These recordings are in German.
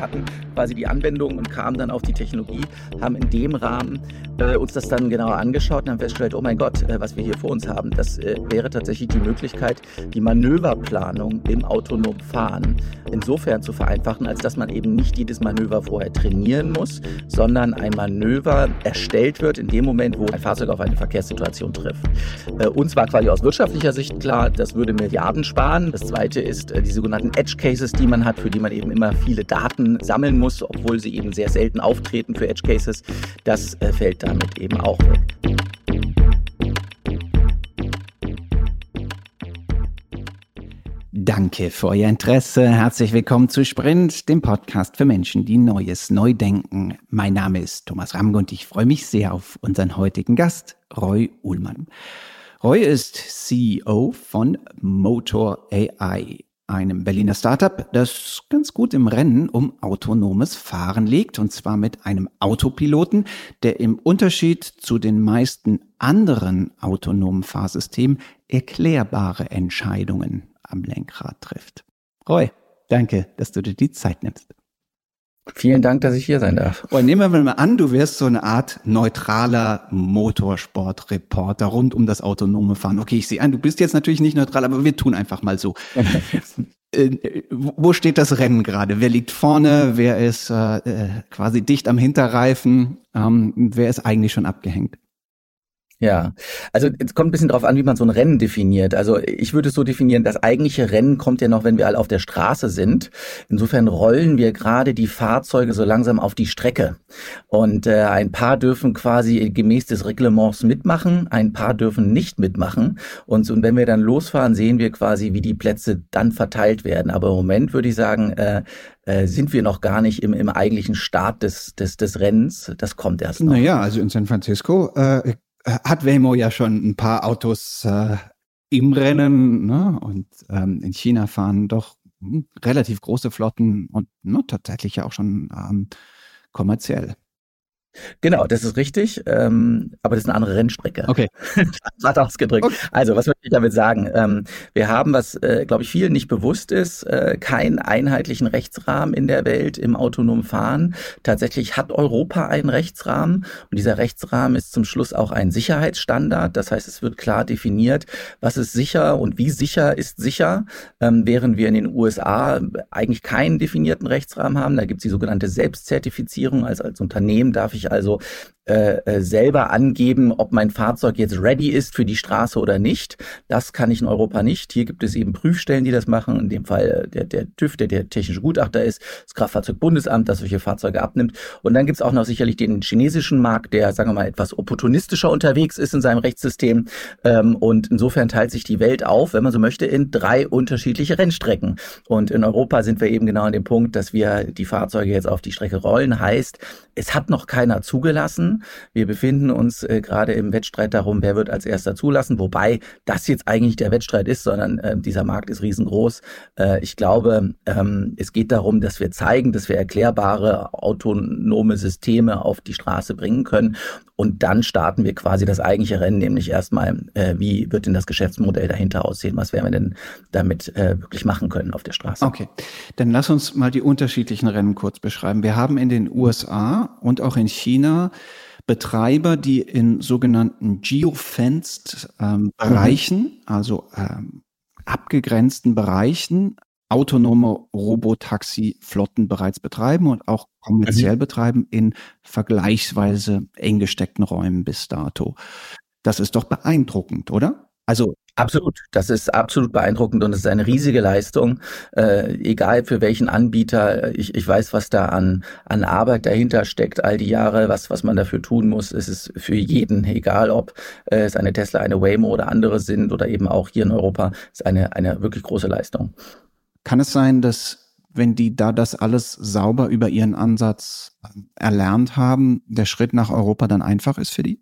hatten quasi die Anwendung und kamen dann auf die Technologie, haben in dem Rahmen uns das dann genauer angeschaut und haben festgestellt, oh mein Gott, was wir hier vor uns haben, das wäre tatsächlich die Möglichkeit, die Manöverplanung im autonomen Fahren insofern zu vereinfachen, als dass man eben nicht jedes Manöver vorher trainieren muss, sondern ein Manöver erstellt wird in dem Moment, wo ein Fahrzeug auf eine Verkehrssituation trifft. Uns war quasi aus wirtschaftlicher Sicht klar, das würde Milliarden sparen. Das zweite ist die sogenannten Edge Cases, die man hat, für die man eben immer viele Daten sammeln muss, obwohl sie eben sehr selten auftreten für Edge Cases. Das fällt damit eben auch weg. Danke für euer Interesse. Herzlich willkommen zu Sprint, dem Podcast für Menschen, die Neues neu denken. Mein Name ist Thomas Ramge und ich freue mich sehr auf unseren heutigen Gast, Roy Uhlmann. Roy ist CEO von Motor AI, einem Berliner Startup, das ganz gut im Rennen um autonomes Fahren liegt, und zwar mit einem Autopiloten, der im Unterschied zu den meisten anderen autonomen Fahrsystemen erklärbare Entscheidungen am Lenkrad trifft. Roy, danke, dass du dir die Zeit nimmst. Vielen Dank, dass ich hier sein darf. Und nehmen wir mal an, du wärst so eine Art neutraler Motorsportreporter rund um das autonome Fahren. Okay, ich sehe ein, du bist jetzt natürlich nicht neutral, aber wir tun einfach mal so. Wo steht das Rennen gerade? Wer liegt vorne? Wer ist quasi dicht am Hinterreifen? Wer ist eigentlich schon abgehängt? Ja, also es kommt ein bisschen drauf an, wie man so ein Rennen definiert. Also ich würde es so definieren, das eigentliche Rennen kommt ja noch, wenn wir alle auf der Straße sind. Insofern rollen wir gerade die Fahrzeuge so langsam auf die Strecke. Und ein paar dürfen quasi gemäß des Reglements mitmachen, ein paar dürfen nicht mitmachen. Und wenn wir dann losfahren, sehen wir quasi, wie die Plätze dann verteilt werden. Aber im Moment würde ich sagen, sind wir noch gar nicht im eigentlichen Start des Rennens. Das kommt erst noch. Naja, also in San Francisco hat Waymo ja schon ein paar Autos im Rennen, ne? Und in China fahren doch relativ große Flotten und tatsächlich ja auch schon kommerziell. Genau, das ist richtig, aber das ist eine andere Rennstrecke. Okay. Hat ausgedrückt. Okay. Also, was möchte ich damit sagen? Wir haben, was, glaube ich, vielen nicht bewusst ist, keinen einheitlichen Rechtsrahmen in der Welt im autonomen Fahren. Tatsächlich hat Europa einen Rechtsrahmen und dieser Rechtsrahmen ist zum Schluss auch ein Sicherheitsstandard. Das heißt, es wird klar definiert, was ist sicher und wie sicher ist sicher, während wir in den USA eigentlich keinen definierten Rechtsrahmen haben. Da gibt es die sogenannte Selbstzertifizierung. Als Unternehmen darf ich also selber angeben, ob mein Fahrzeug jetzt ready ist für die Straße oder nicht. Das kann ich in Europa nicht. Hier gibt es eben Prüfstellen, die das machen. In dem Fall der TÜV, der technische Gutachter ist, das Kraftfahrzeugbundesamt, das solche Fahrzeuge abnimmt. Und dann gibt es auch noch sicherlich den chinesischen Markt, der, sagen wir mal, etwas opportunistischer unterwegs ist in seinem Rechtssystem. Und insofern teilt sich die Welt auf, wenn man so möchte, in 3 unterschiedliche Rennstrecken. Und in Europa sind wir eben genau an dem Punkt, dass wir die Fahrzeuge jetzt auf die Strecke rollen. Heißt, es hat noch keiner zugelassen. Wir befinden uns gerade im Wettstreit darum, wer wird als erster zulassen, wobei das jetzt eigentlich der Wettstreit ist, sondern dieser Markt ist riesengroß. Ich glaube, es geht darum, dass wir zeigen, dass wir erklärbare autonome Systeme auf die Straße bringen können. Und dann starten wir quasi das eigentliche Rennen, nämlich erstmal, wie wird denn das Geschäftsmodell dahinter aussehen? Was werden wir denn damit wirklich machen können auf der Straße? Okay, dann lass uns mal die unterschiedlichen Rennen kurz beschreiben. Wir haben in den USA und auch in China Betreiber, die in sogenannten geofenced Bereichen, also abgegrenzten Bereichen, autonome Robotaxi-Flotten bereits betreiben und auch kommerziell betreiben in vergleichsweise eng gesteckten Räumen bis dato. Das ist doch beeindruckend, oder? Also absolut, das ist absolut beeindruckend und es ist eine riesige Leistung, egal für welchen Anbieter. Ich weiß, was da an Arbeit dahinter steckt, all die Jahre, was man dafür tun muss. Es ist für jeden, egal ob es eine Tesla, eine Waymo oder andere sind oder eben auch hier in Europa, ist eine wirklich große Leistung. Kann es sein, dass wenn die da das alles sauber über ihren Ansatz erlernt haben, der Schritt nach Europa dann einfach ist für die?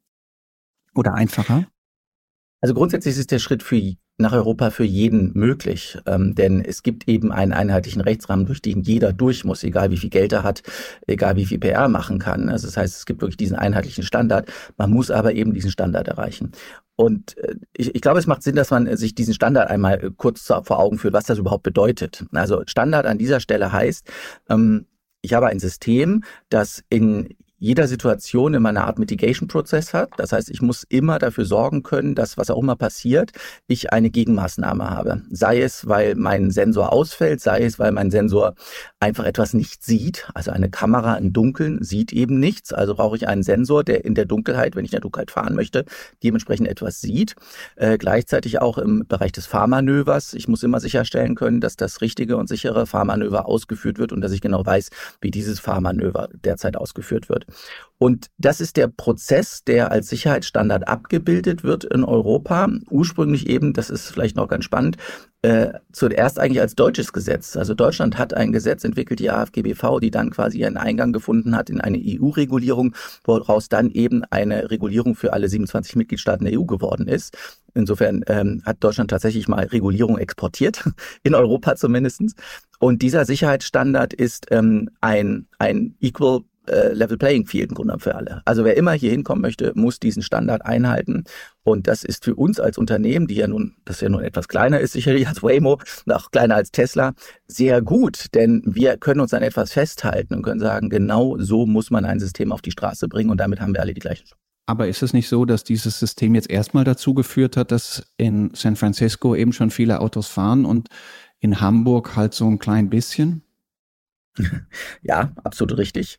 Oder einfacher? Also grundsätzlich ist der Schritt nach Europa für jeden möglich, denn es gibt eben einen einheitlichen Rechtsrahmen, durch den jeder durch muss, egal wie viel Geld er hat, egal wie viel PR machen kann. Also das heißt, es gibt wirklich diesen einheitlichen Standard. Man muss aber eben diesen Standard erreichen. Und ich glaube, es macht Sinn, dass man sich diesen Standard einmal kurz vor Augen führt, was das überhaupt bedeutet. Also Standard an dieser Stelle heißt, ich habe ein System, das in jeder Situation immer eine Art Mitigation-Prozess hat. Das heißt, ich muss immer dafür sorgen können, dass, was auch immer passiert, ich eine Gegenmaßnahme habe. Sei es, weil mein Sensor ausfällt, sei es, weil mein Sensor einfach etwas nicht sieht. Also eine Kamera im Dunkeln sieht eben nichts. Also brauche ich einen Sensor, der in der Dunkelheit, wenn ich in der Dunkelheit fahren möchte, dementsprechend etwas sieht. Gleichzeitig auch im Bereich des Fahrmanövers. Ich muss immer sicherstellen können, dass das richtige und sichere Fahrmanöver ausgeführt wird und dass ich genau weiß, wie dieses Fahrmanöver derzeit ausgeführt wird. Und das ist der Prozess, der als Sicherheitsstandard abgebildet wird in Europa. Ursprünglich eben, das ist vielleicht noch ganz spannend, zuerst eigentlich als deutsches Gesetz. Also Deutschland hat ein Gesetz entwickelt, die AFGBV, die dann quasi ihren Eingang gefunden hat in eine EU-Regulierung, woraus dann eben eine Regulierung für alle 27 Mitgliedstaaten der EU geworden ist. Insofern hat Deutschland tatsächlich mal Regulierung exportiert, in Europa zumindest. Und dieser Sicherheitsstandard ist ein Equal Level Playing Field im Grunde für alle. Also wer immer hier hinkommen möchte, muss diesen Standard einhalten. Und das ist für uns als Unternehmen, das ja nun etwas kleiner ist, sicherlich als Waymo, noch kleiner als Tesla, sehr gut. Denn wir können uns an etwas festhalten und können sagen, genau so muss man ein System auf die Straße bringen. Und damit haben wir alle die gleichen Chancen. Aber ist es nicht so, dass dieses System jetzt erstmal dazu geführt hat, dass in San Francisco eben schon viele Autos fahren und in Hamburg halt so ein klein bisschen? Ja, absolut richtig.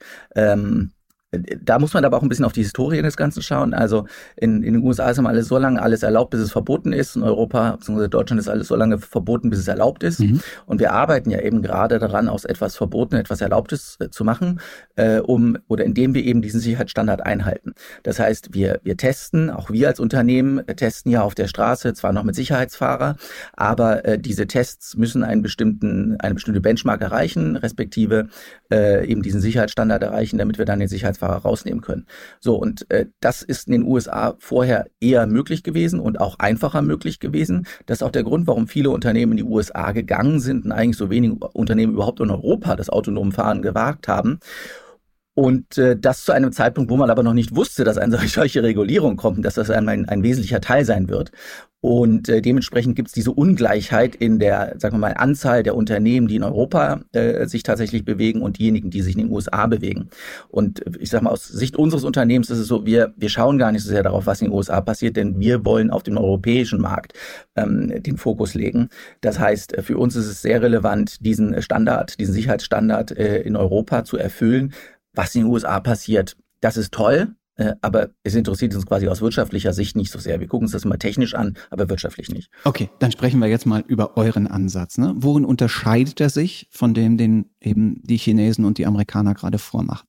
Da muss man aber auch ein bisschen auf die Historie des Ganzen schauen. Also in den USA ist immer alles so lange alles erlaubt, bis es verboten ist. In Europa bzw. Deutschland ist alles so lange verboten, bis es erlaubt ist. Mhm. Und wir arbeiten ja eben gerade daran, aus etwas Verboten etwas Erlaubtes zu machen, indem wir eben diesen Sicherheitsstandard einhalten. Das heißt, wir testen, auch wir als Unternehmen testen ja auf der Straße, zwar noch mit Sicherheitsfahrer, aber diese Tests müssen eine bestimmte Benchmark erreichen, respektive eben diesen Sicherheitsstandard erreichen, damit wir dann den Sicherheitsfahrer rausnehmen können. So, und das ist in den USA vorher eher möglich gewesen und auch einfacher möglich gewesen. Das ist auch der Grund, warum viele Unternehmen in die USA gegangen sind und eigentlich so wenige Unternehmen überhaupt in Europa das autonome Fahren gewagt haben. Und das zu einem Zeitpunkt, wo man aber noch nicht wusste, dass eine solche Regulierung kommt und dass das ein wesentlicher Teil sein wird. Und dementsprechend gibt es diese Ungleichheit in der, sagen wir mal, Anzahl der Unternehmen, die in Europa sich tatsächlich bewegen und diejenigen, die sich in den USA bewegen. Und ich sage mal, aus Sicht unseres Unternehmens ist es so, wir schauen gar nicht so sehr darauf, was in den USA passiert, denn wir wollen auf dem europäischen Markt den Fokus legen. Das heißt, für uns ist es sehr relevant, diesen Sicherheitsstandard in Europa zu erfüllen. Was in den USA passiert, das ist toll. Aber es interessiert uns quasi aus wirtschaftlicher Sicht nicht so sehr. Wir gucken uns das mal technisch an, aber wirtschaftlich nicht. Okay, dann sprechen wir jetzt mal über euren Ansatz. Ne? Worin unterscheidet er sich von dem, den eben die Chinesen und die Amerikaner gerade vormachen?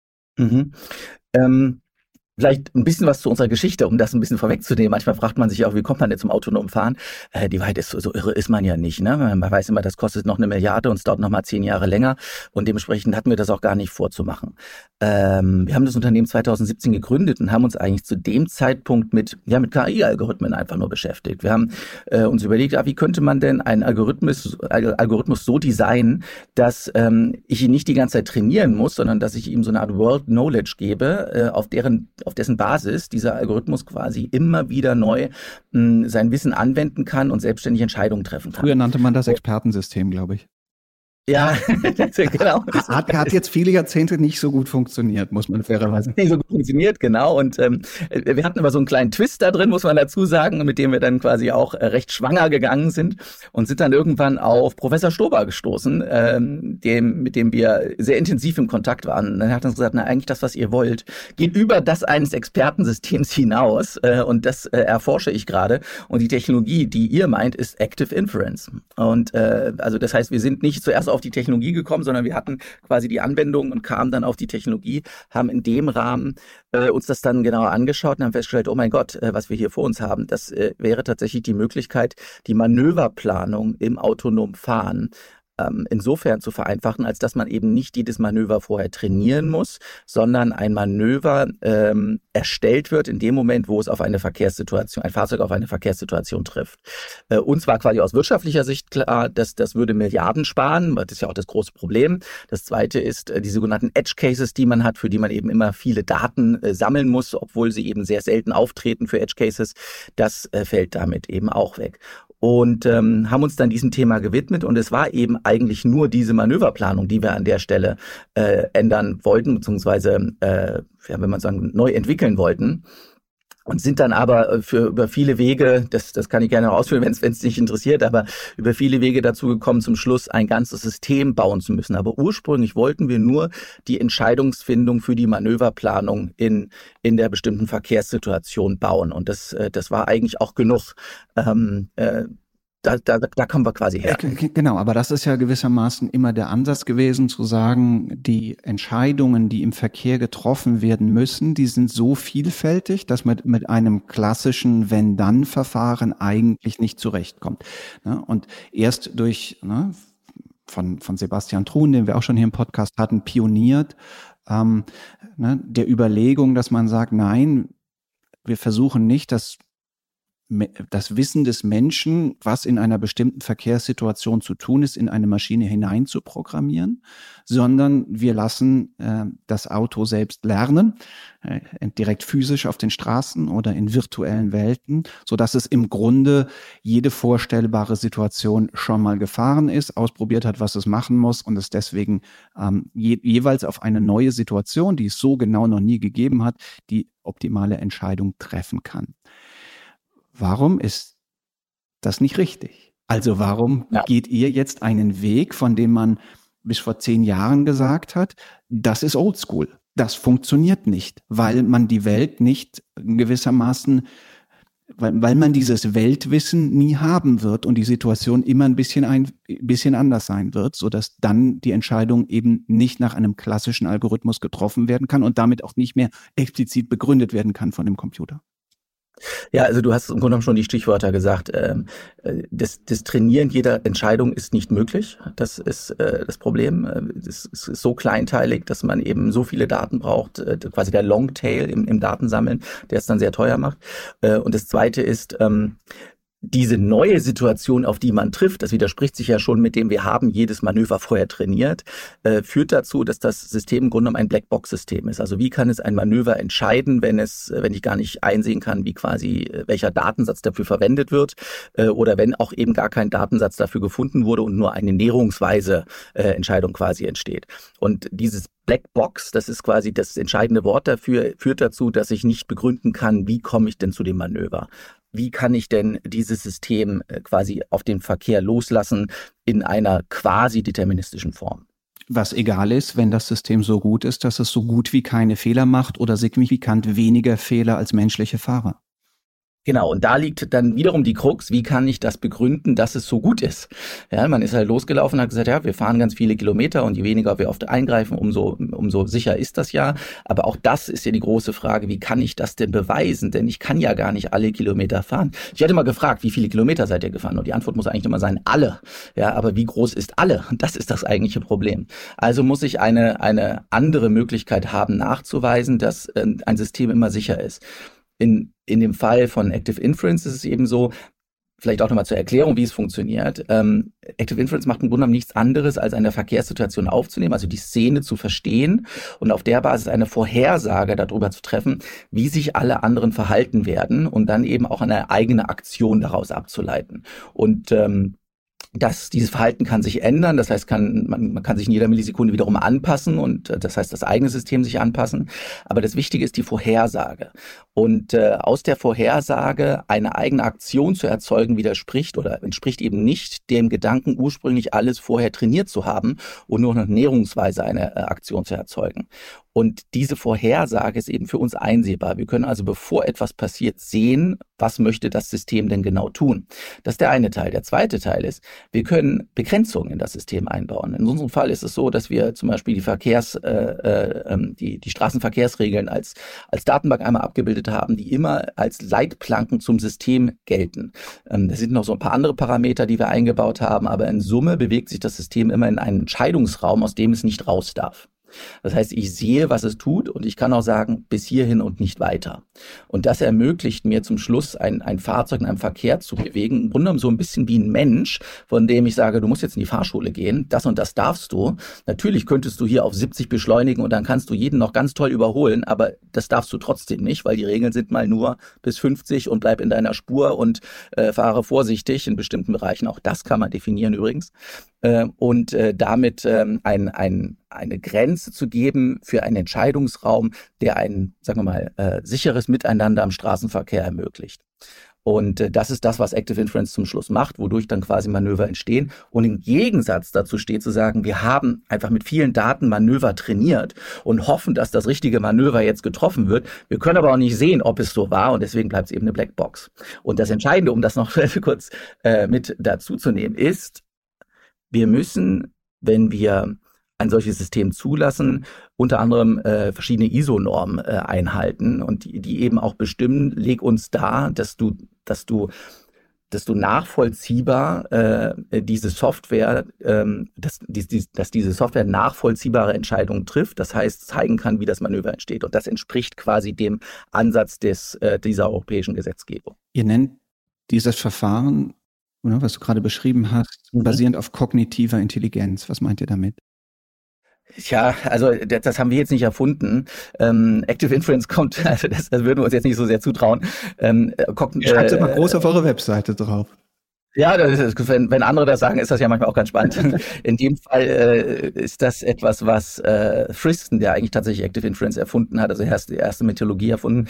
Vielleicht ein bisschen was zu unserer Geschichte, um das ein bisschen vorwegzunehmen. Manchmal fragt man sich ja auch, wie kommt man denn zum autonomen Fahren? Die Wahrheit ist, so irre ist man ja nicht. Ne? Man weiß immer, das kostet noch 1 Milliarde und es dauert noch mal 10 Jahre länger. Und dementsprechend hatten wir das auch gar nicht vorzumachen. Wir haben das Unternehmen 2017 gegründet und haben uns eigentlich zu dem Zeitpunkt mit KI-Algorithmen einfach nur beschäftigt. Wir haben uns überlegt, wie könnte man denn einen Algorithmus so designen, dass ich ihn nicht die ganze Zeit trainieren muss, sondern dass ich ihm so eine Art World Knowledge gebe, auf dessen Basis dieser Algorithmus quasi immer wieder neu sein Wissen anwenden kann und selbstständig Entscheidungen treffen kann. Früher nannte man das Expertensystem, glaube ich. Ja, genau. Hat jetzt viele Jahrzehnte nicht so gut funktioniert, muss man fairerweise. Nicht so gut funktioniert, genau. Und wir hatten aber so einen kleinen Twist da drin, muss man dazu sagen, mit dem wir dann quasi auch recht schwanger gegangen sind und sind dann irgendwann auf Professor Stober gestoßen, mit dem wir sehr intensiv im Kontakt waren. Dann hat er uns gesagt, eigentlich das, was ihr wollt, geht über das eines Expertensystems hinaus und das erforsche ich gerade. Und die Technologie, die ihr meint, ist Active Inference. Und also das heißt, wir sind nicht zuerst auf die Technologie gekommen, sondern wir hatten quasi die Anwendung und kamen dann auf die Technologie, haben in dem Rahmen uns das dann genauer angeschaut und haben festgestellt, oh mein Gott, was wir hier vor uns haben, das wäre tatsächlich die Möglichkeit, die Manöverplanung im autonomen Fahren insofern zu vereinfachen, als dass man eben nicht jedes Manöver vorher trainieren muss, sondern ein Manöver erstellt wird in dem Moment, wo es auf ein Fahrzeug auf eine Verkehrssituation trifft. Uns war quasi aus wirtschaftlicher Sicht klar, dass das würde Milliarden sparen, das ist ja auch das große Problem. Das zweite ist die sogenannten Edge Cases, die man hat, für die man eben immer viele Daten sammeln muss, obwohl sie eben sehr selten auftreten für Edge Cases. Das fällt damit eben auch weg. und haben uns dann diesem Thema gewidmet. Und es war eben eigentlich nur diese Manöverplanung, die wir an der Stelle ändern wollten, beziehungsweise, wenn man sagen, neu entwickeln wollten. Und sind dann aber über viele Wege, das kann ich gerne ausführen, wenn es dich interessiert, aber über viele Wege dazu gekommen, zum Schluss ein ganzes System bauen zu müssen. Aber ursprünglich wollten wir nur die Entscheidungsfindung für die Manöverplanung in der bestimmten Verkehrssituation bauen. Und das war eigentlich auch genug. Da kommen wir quasi her. Genau, aber das ist ja gewissermaßen immer der Ansatz gewesen, zu sagen, die Entscheidungen, die im Verkehr getroffen werden müssen, die sind so vielfältig, dass man mit einem klassischen Wenn-Dann-Verfahren eigentlich nicht zurechtkommt. Und erst durch, von Sebastian Thrun, den wir auch schon hier im Podcast hatten, pioniert, der Überlegung, dass man sagt, nein, wir versuchen nicht, das Wissen des Menschen, was in einer bestimmten Verkehrssituation zu tun ist, in eine Maschine hinein zu programmieren, sondern wir lassen das Auto selbst lernen, direkt physisch auf den Straßen oder in virtuellen Welten, so dass es im Grunde jede vorstellbare Situation schon mal gefahren ist, ausprobiert hat, was es machen muss und es deswegen jeweils auf eine neue Situation, die es so genau noch nie gegeben hat, die optimale Entscheidung treffen kann. Warum ist das nicht richtig? Also warum geht ihr jetzt einen Weg, von dem man bis vor 10 Jahren gesagt hat, das ist oldschool, das funktioniert nicht, weil man die Welt nicht gewissermaßen, weil man dieses Weltwissen nie haben wird und die Situation immer ein bisschen anders sein wird, sodass dann die Entscheidung eben nicht nach einem klassischen Algorithmus getroffen werden kann und damit auch nicht mehr explizit begründet werden kann von dem Computer? Ja, also du hast im Grunde genommen schon die Stichwörter gesagt. Das Trainieren jeder Entscheidung ist nicht möglich. Das ist das Problem. Es ist so kleinteilig, dass man eben so viele Daten braucht, quasi der Longtail im Datensammeln, der es dann sehr teuer macht. Und das Zweite ist, diese neue Situation, auf die man trifft, das widerspricht sich ja schon mit dem, wir haben jedes Manöver vorher trainiert, führt dazu, dass das System im Grunde genommen ein Blackbox-System ist. Also wie kann es ein Manöver entscheiden, wenn ich gar nicht einsehen kann, wie quasi welcher Datensatz dafür verwendet wird, oder wenn auch eben gar kein Datensatz dafür gefunden wurde und nur eine näherungsweise Entscheidung quasi entsteht. Und dieses Blackbox, das ist quasi das entscheidende Wort dafür, führt dazu, dass ich nicht begründen kann, wie komme ich denn zu dem Manöver? Wie kann ich denn dieses System quasi auf den Verkehr loslassen in einer quasi deterministischen Form? Was egal ist, wenn das System so gut ist, dass es so gut wie keine Fehler macht oder signifikant weniger Fehler als menschliche Fahrer. Genau, und da liegt dann wiederum die Krux, wie kann ich das begründen, dass es so gut ist? Ja, man ist halt losgelaufen und hat gesagt, ja, wir fahren ganz viele Kilometer und je weniger wir oft eingreifen, umso sicher ist das ja. Aber auch das ist ja die große Frage, wie kann ich das denn beweisen? Denn ich kann ja gar nicht alle Kilometer fahren. Ich hatte mal gefragt, wie viele Kilometer seid ihr gefahren? Und die Antwort muss eigentlich immer sein, alle. Ja, aber wie groß ist alle? Und das ist das eigentliche Problem. Also muss ich eine andere Möglichkeit haben, nachzuweisen, dass ein System immer sicher ist. In dem Fall von Active Inference ist es eben so, vielleicht auch nochmal zur Erklärung, wie es funktioniert. Active Inference macht im Grunde genommen nichts anderes, als eine Verkehrssituation aufzunehmen, also die Szene zu verstehen und auf der Basis eine Vorhersage darüber zu treffen, wie sich alle anderen verhalten werden und dann eben auch eine eigene Aktion daraus abzuleiten. Und dieses Verhalten kann sich ändern, das heißt, man kann sich in jeder Millisekunde wiederum anpassen und das heißt, das eigene System sich anpassen. Aber das Wichtige ist die Vorhersage. Und aus der Vorhersage eine eigene Aktion zu erzeugen, widerspricht oder entspricht eben nicht dem Gedanken, ursprünglich alles vorher trainiert zu haben und nur noch näherungsweise eine Aktion zu erzeugen. Und diese Vorhersage ist eben für uns einsehbar. Wir können also, bevor etwas passiert, sehen, was möchte das System denn genau tun. Das ist der eine Teil. Der zweite Teil ist, wir können Begrenzungen in das System einbauen. In unserem Fall ist es so, dass wir zum Beispiel die Straßenverkehrsregeln als Datenbank einmal abgebildet haben, die immer als Leitplanken zum System gelten. Das sind noch so ein paar andere Parameter, die wir eingebaut haben, aber in Summe bewegt sich das System immer in einen Entscheidungsraum, aus dem es nicht raus darf. Das heißt, ich sehe, was es tut und ich kann auch sagen, bis hierhin und nicht weiter. Und das ermöglicht mir zum Schluss, ein Fahrzeug in einem Verkehr zu bewegen, im Grunde genommen so ein bisschen wie ein Mensch, von dem ich sage, du musst jetzt in die Fahrschule gehen, das und das darfst du. Natürlich könntest du hier auf 70 beschleunigen und dann kannst du jeden noch ganz toll überholen, aber das darfst du trotzdem nicht, weil die Regeln sind mal nur bis 50 und bleib in deiner Spur und fahre vorsichtig in bestimmten Bereichen. Auch das kann man definieren übrigens. Und damit eine Grenze zu geben für einen Entscheidungsraum, der ein, sagen wir mal, sicheres Miteinander am Straßenverkehr ermöglicht. Und das ist das, was Active Inference zum Schluss macht, wodurch dann quasi Manöver entstehen. Und im Gegensatz dazu steht zu sagen, wir haben einfach mit vielen Daten Manöver trainiert und hoffen, dass das richtige Manöver jetzt getroffen wird. Wir können aber auch nicht sehen, ob es so war und deswegen bleibt es eben eine Blackbox. Und das Entscheidende, um das noch kurz mit dazu zu nehmen, ist, wir müssen, wenn wir ein solches System zulassen, unter anderem verschiedene ISO-Normen einhalten und die eben auch bestimmen, leg uns dar, dass du nachvollziehbar diese Software, dass diese Software nachvollziehbare Entscheidungen trifft, das heißt zeigen kann, wie das Manöver entsteht. Und das entspricht quasi dem Ansatz dieser europäischen Gesetzgebung. Ihr nennt dieses Verfahren, oder, was du gerade beschrieben hast, basierend auf kognitiver Intelligenz. Was meint ihr damit? Ja, also das haben wir jetzt nicht erfunden. Active Inference kommt, also das würden wir uns jetzt nicht so sehr zutrauen. Schreibt immer groß auf eure Webseite drauf. Ja, wenn andere das sagen, ist das ja manchmal auch ganz spannend. In dem Fall ist das etwas, was Friston, der eigentlich tatsächlich Active Inference erfunden hat, also die erste Methodologie erfunden,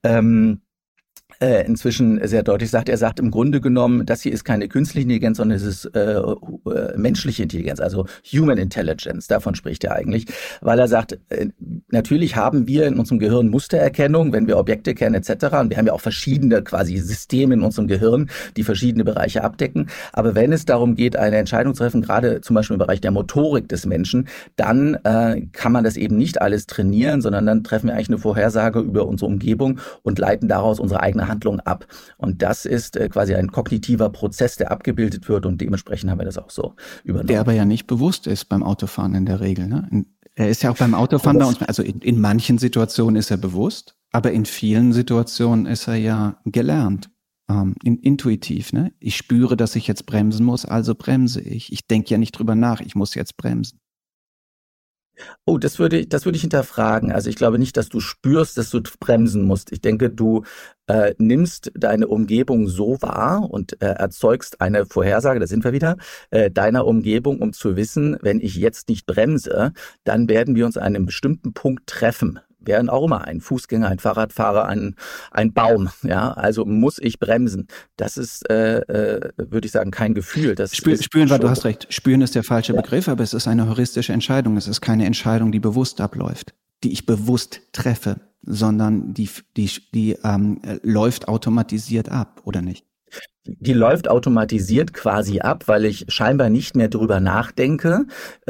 inzwischen sehr deutlich sagt. Er sagt im Grunde genommen, das hier ist keine künstliche Intelligenz, sondern es ist menschliche Intelligenz, also Human Intelligence. Davon spricht er eigentlich, weil er sagt, natürlich haben wir in unserem Gehirn Mustererkennung, wenn wir Objekte kennen etc. Und wir haben ja auch verschiedene quasi Systeme in unserem Gehirn, die verschiedene Bereiche abdecken. Aber wenn es darum geht, eine Entscheidung zu treffen, gerade zum Beispiel im Bereich der Motorik des Menschen, dann kann man das eben nicht alles trainieren, sondern dann treffen wir eigentlich eine Vorhersage über unsere Umgebung und leiten daraus unsere eigene Handlung ab. Und das ist quasi ein kognitiver Prozess, der abgebildet wird und dementsprechend haben wir das auch so übernommen. Der aber ja nicht bewusst ist beim Autofahren in der Regel. Ne? Er ist ja auch beim Autofahren bei uns, also in manchen Situationen ist er bewusst, aber in vielen Situationen ist er ja gelernt, intuitiv. Ne? Ich spüre, dass ich jetzt bremsen muss, also bremse ich. Ich denke ja nicht drüber nach, ich muss jetzt bremsen. Oh, das würde ich hinterfragen. Also ich glaube nicht, dass du spürst, dass du bremsen musst. Ich denke, du nimmst deine Umgebung so wahr und erzeugst eine Vorhersage, da sind wir wieder, deiner Umgebung, um zu wissen, wenn ich jetzt nicht bremse, dann werden wir uns an einem bestimmten Punkt treffen. Wären auch immer ein Fußgänger, ein Fahrradfahrer, ein Baum. Ja, also muss ich bremsen. Das ist, würde ich sagen, kein Gefühl. Spüren, weil du hast recht. Spüren ist der falsche Begriff, aber es ist eine heuristische Entscheidung. Es ist keine Entscheidung, die bewusst abläuft, die ich bewusst treffe, sondern die läuft automatisiert ab, oder nicht? Die läuft automatisiert quasi ab, weil ich scheinbar nicht mehr drüber nachdenke.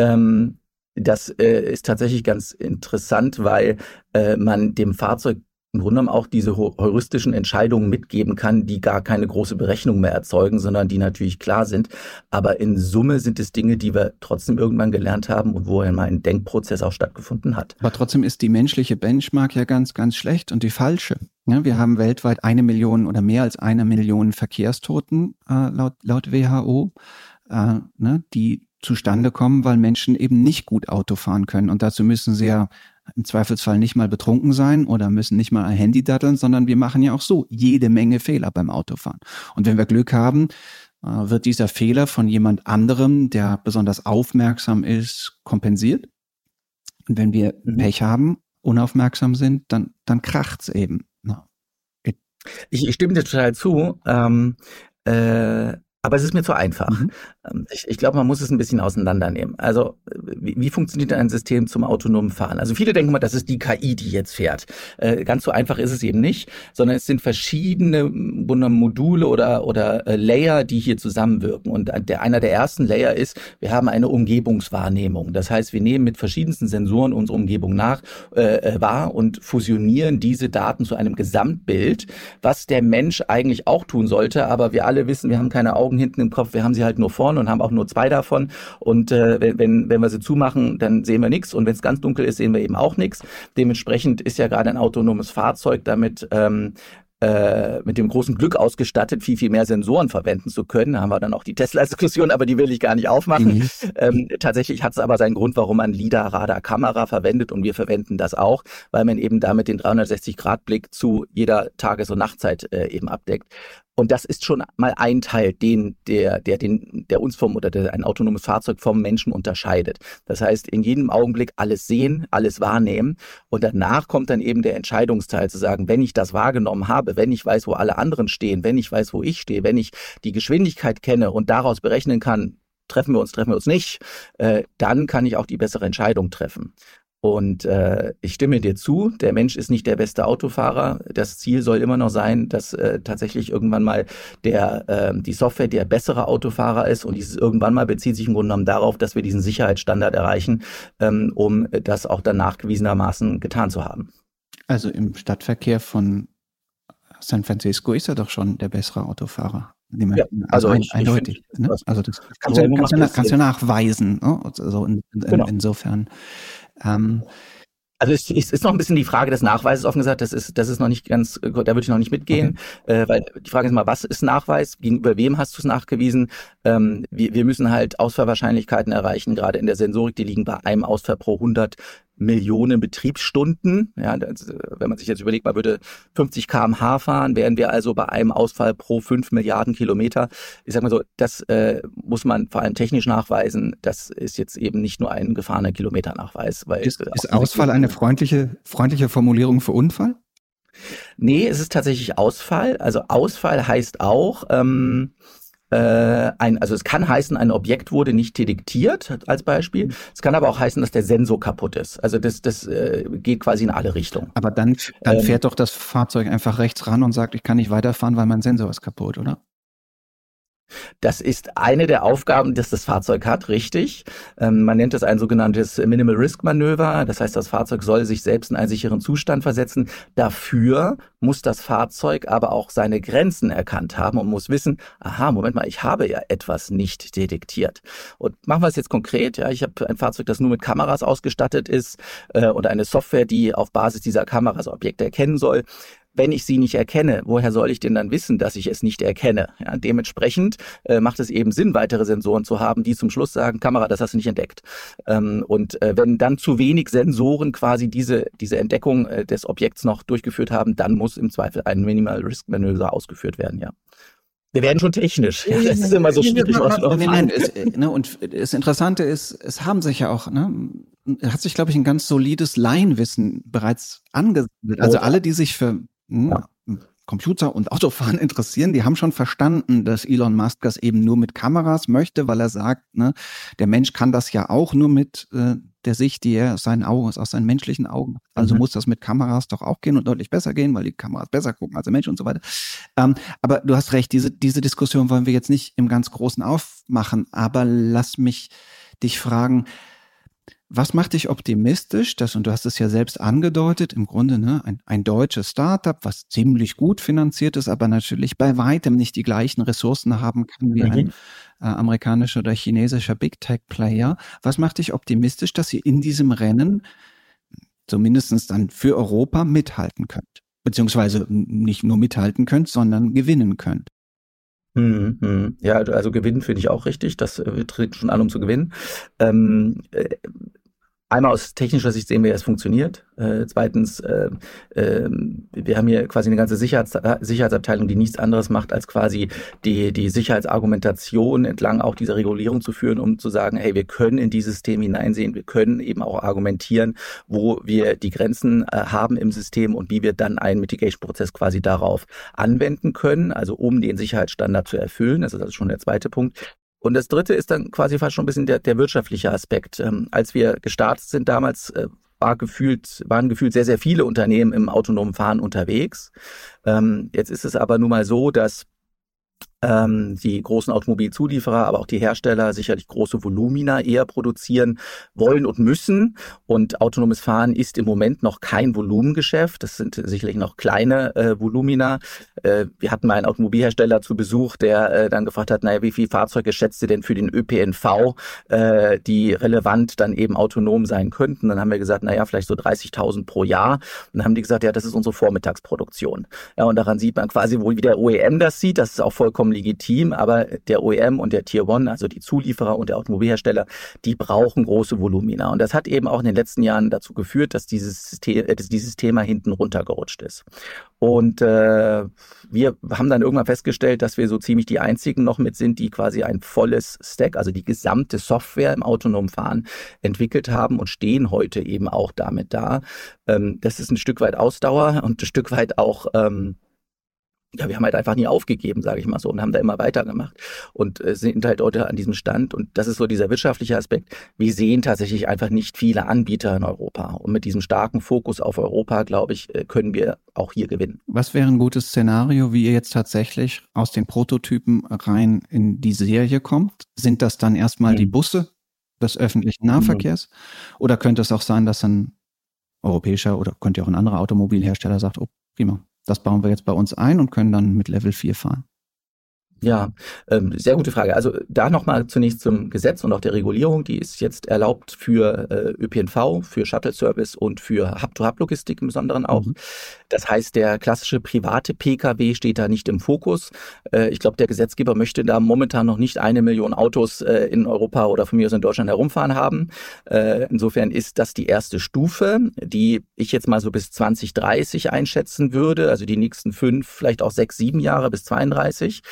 Das ist tatsächlich ganz interessant, weil man dem Fahrzeug im Grunde genommen auch diese heuristischen Entscheidungen mitgeben kann, die gar keine große Berechnung mehr erzeugen, sondern die natürlich klar sind. Aber in Summe sind es Dinge, die wir trotzdem irgendwann gelernt haben und wo ja mal ein Denkprozess auch stattgefunden hat. Aber trotzdem ist die menschliche Benchmark ja ganz, ganz schlecht und die falsche. Ja, wir haben weltweit 1 Million oder mehr als 1 Million Verkehrstoten laut WHO, die zustande kommen, weil Menschen eben nicht gut Auto fahren können. Und dazu müssen sie ja im Zweifelsfall nicht mal betrunken sein oder müssen nicht mal ein Handy daddeln, sondern wir machen ja auch so jede Menge Fehler beim Autofahren. Und wenn wir Glück haben, wird dieser Fehler von jemand anderem, der besonders aufmerksam ist, kompensiert. Und wenn wir Pech haben, unaufmerksam sind, dann kracht's eben. Ich stimme dir total zu. Aber es ist mir zu einfach. Ich glaube, man muss es ein bisschen auseinandernehmen. Also wie funktioniert ein System zum autonomen Fahren? Also viele denken mal, das ist die KI, die jetzt fährt. Ganz so einfach ist es eben nicht, sondern es sind verschiedene Module oder Layer, die hier zusammenwirken. Und einer der ersten Layer ist, wir haben eine Umgebungswahrnehmung. Das heißt, wir nehmen mit verschiedensten Sensoren unsere Umgebung wahr und fusionieren diese Daten zu einem Gesamtbild, was der Mensch eigentlich auch tun sollte. Aber wir alle wissen, wir haben keine Augen Augen hinten im Kopf, wir haben sie halt nur vorne und haben auch nur 2 davon. Und wenn wir sie zumachen, dann sehen wir nichts. Und wenn es ganz dunkel ist, sehen wir eben auch nichts. Dementsprechend ist ja gerade ein autonomes Fahrzeug damit mit dem großen Glück ausgestattet, viel mehr Sensoren verwenden zu können. Da haben wir dann auch die Tesla-Diskussion, aber die will ich gar nicht aufmachen. Tatsächlich hat es aber seinen Grund, warum man LiDAR, Radar, Kamera verwendet, und wir verwenden das auch, weil man eben damit den 360-Grad-Blick zu jeder Tages- und Nachtzeit eben abdeckt. Und das ist schon mal ein Teil, der uns ein autonomes Fahrzeug vom Menschen unterscheidet. Das heißt, in jedem Augenblick alles sehen, alles wahrnehmen. Und danach kommt dann eben der Entscheidungsteil, zu sagen, wenn ich das wahrgenommen habe, wenn ich weiß, wo alle anderen stehen, wenn ich weiß, wo ich stehe, wenn ich die Geschwindigkeit kenne und daraus berechnen kann, treffen wir uns nicht, dann kann ich auch die bessere Entscheidung treffen. Und ich stimme dir zu, der Mensch ist nicht der beste Autofahrer. Das Ziel soll immer noch sein, dass tatsächlich irgendwann mal die Software der bessere Autofahrer ist. Und dieses irgendwann mal bezieht sich im Grunde genommen darauf, dass wir diesen Sicherheitsstandard erreichen, um das auch dann nachgewiesenermaßen getan zu haben. Also im Stadtverkehr von San Francisco ist er doch schon der bessere Autofahrer. Ja, also eindeutig. Ne? Also das kannst du nachweisen. Ne? Also insofern. Also es ist noch ein bisschen die Frage des Nachweises, offen gesagt, das ist noch nicht ganz, da würde ich noch nicht mitgehen, weil die Frage ist mal, was ist Nachweis, gegenüber wem hast du es nachgewiesen? Wir müssen halt Ausfallwahrscheinlichkeiten erreichen, gerade in der Sensorik, die liegen bei einem Ausfall pro 100 Millionen Betriebsstunden. Ja, wenn man sich jetzt überlegt, man würde 50 km/h fahren, wären wir also bei einem Ausfall pro 5 Milliarden Kilometer. Ich sag mal so, das muss man vor allem technisch nachweisen. Das ist jetzt eben nicht nur ein gefahrener Kilometernachweis. Weil ist Ausfall eine freundliche Formulierung für Unfall? Nee, es ist tatsächlich Ausfall. Also Ausfall heißt auch, also es kann heißen, ein Objekt wurde nicht detektiert, als Beispiel. Es kann aber auch heißen, dass der Sensor kaputt ist. Also das geht quasi in alle Richtungen. Aber dann fährt doch das Fahrzeug einfach rechts ran und sagt, ich kann nicht weiterfahren, weil mein Sensor ist kaputt, oder? Das ist eine der Aufgaben, die das Fahrzeug hat, richtig. Man nennt es ein sogenanntes Minimal Risk Manöver. Das heißt, das Fahrzeug soll sich selbst in einen sicheren Zustand versetzen. Dafür muss das Fahrzeug aber auch seine Grenzen erkannt haben und muss wissen, aha, Moment mal, ich habe ja etwas nicht detektiert. Und machen wir es jetzt konkret. Ja, ich habe ein Fahrzeug, das nur mit Kameras ausgestattet ist und eine Software, die auf Basis dieser Kameras Objekte erkennen soll. Wenn ich sie nicht erkenne, woher soll ich denn dann wissen, dass ich es nicht erkenne? Ja, dementsprechend macht es eben Sinn, weitere Sensoren zu haben, die zum Schluss sagen, Kamera, das hast du nicht entdeckt. Wenn dann zu wenig Sensoren quasi diese Entdeckung des Objekts noch durchgeführt haben, dann muss im Zweifel ein Minimal Risk Manöver ausgeführt werden, ja. Wir werden schon technisch. Ja, das ist immer so schwierig. Und das Interessante ist, es haben sich ja auch, hat sich, glaube ich, ein ganz solides Laienwissen bereits angesammelt. Also alle, die sich für Computer und Autofahren interessieren, die haben schon verstanden, dass Elon Musk das eben nur mit Kameras möchte, weil er sagt, der Mensch kann das ja auch nur mit der Sicht, die er aus seinen menschlichen Augen. Also muss das mit Kameras doch auch gehen und deutlich besser gehen, weil die Kameras besser gucken als der Mensch und so weiter. Aber du hast recht, diese Diskussion wollen wir jetzt nicht im ganz Großen aufmachen, aber lass mich dich fragen, was macht dich optimistisch, und du hast es ja selbst angedeutet, im Grunde ein deutsches Startup, was ziemlich gut finanziert ist, aber natürlich bei weitem nicht die gleichen Ressourcen haben kann wie ein amerikanischer oder chinesischer Big Tech Player. Was macht dich optimistisch, dass ihr in diesem Rennen zumindest dann für Europa mithalten könnt? Beziehungsweise nicht nur mithalten könnt, sondern gewinnen könnt? Ja, also gewinnen finde ich auch richtig. Wir treten schon an, um zu gewinnen. Einmal aus technischer Sicht sehen wir, es funktioniert. Zweitens, wir haben hier quasi eine ganze Sicherheitsabteilung, die nichts anderes macht, als quasi die Sicherheitsargumentation entlang auch dieser Regulierung zu führen, um zu sagen, hey, wir können in dieses System hineinsehen, wir können eben auch argumentieren, wo wir die Grenzen haben im System und wie wir dann einen Mitigation-Prozess quasi darauf anwenden können, also um den Sicherheitsstandard zu erfüllen. Das ist also schon der zweite Punkt. Und das dritte ist dann quasi fast schon ein bisschen der wirtschaftliche Aspekt. Als wir gestartet sind damals, waren gefühlt sehr, sehr viele Unternehmen im autonomen Fahren unterwegs. Jetzt ist es aber nun mal so, dass die großen Automobilzulieferer, aber auch die Hersteller sicherlich große Volumina eher produzieren wollen und müssen. Und autonomes Fahren ist im Moment noch kein Volumengeschäft. Das sind sicherlich noch kleine Volumina. Wir hatten mal einen Automobilhersteller zu Besuch, der dann gefragt hat, naja, wie viele Fahrzeuge schätzt ihr denn für den ÖPNV, die relevant dann eben autonom sein könnten? Dann haben wir gesagt, naja, vielleicht so 30.000 pro Jahr. Und dann haben die gesagt, ja, das ist unsere Vormittagsproduktion. Ja, und daran sieht man quasi wohl, wie der OEM das sieht. Das ist auch vollkommen legitim, aber der OEM und der Tier One, also die Zulieferer und der Automobilhersteller, die brauchen große Volumina. Und das hat eben auch in den letzten Jahren dazu geführt, dass dieses Thema hinten runtergerutscht ist. Und wir haben dann irgendwann festgestellt, dass wir so ziemlich die einzigen noch mit sind, die quasi ein volles Stack, also die gesamte Software im autonomen Fahren entwickelt haben und stehen heute eben auch damit da. Das ist ein Stück weit Ausdauer und ein Stück weit auch ja, wir haben halt einfach nie aufgegeben, sage ich mal so, und haben da immer weitergemacht und sind halt heute an diesem Stand. Und das ist so dieser wirtschaftliche Aspekt. Wir sehen tatsächlich einfach nicht viele Anbieter in Europa. Und mit diesem starken Fokus auf Europa, glaube ich, können wir auch hier gewinnen. Was wäre ein gutes Szenario, wie ihr jetzt tatsächlich aus den Prototypen rein in die Serie kommt? Sind das dann erstmal die Busse des öffentlichen Nahverkehrs? Oder könnte es auch sein, dass ein europäischer oder könnte auch ein anderer Automobilhersteller sagt, oh, prima. Das bauen wir jetzt bei uns ein und können dann mit Level 4 fahren. Ja, sehr gute Frage. Also da nochmal zunächst zum Gesetz und auch der Regulierung. Die ist jetzt erlaubt für ÖPNV, für Shuttle-Service und für Hub-to-Hub-Logistik im Besonderen auch. Das heißt, der klassische private Pkw steht da nicht im Fokus. Ich glaube, der Gesetzgeber möchte da momentan noch nicht 1 Million Autos in Europa oder von mir aus in Deutschland herumfahren haben. Insofern ist das die erste Stufe, die ich jetzt mal so bis 2030 einschätzen würde. Also die nächsten 5, vielleicht auch 6, 7 Jahre bis 32.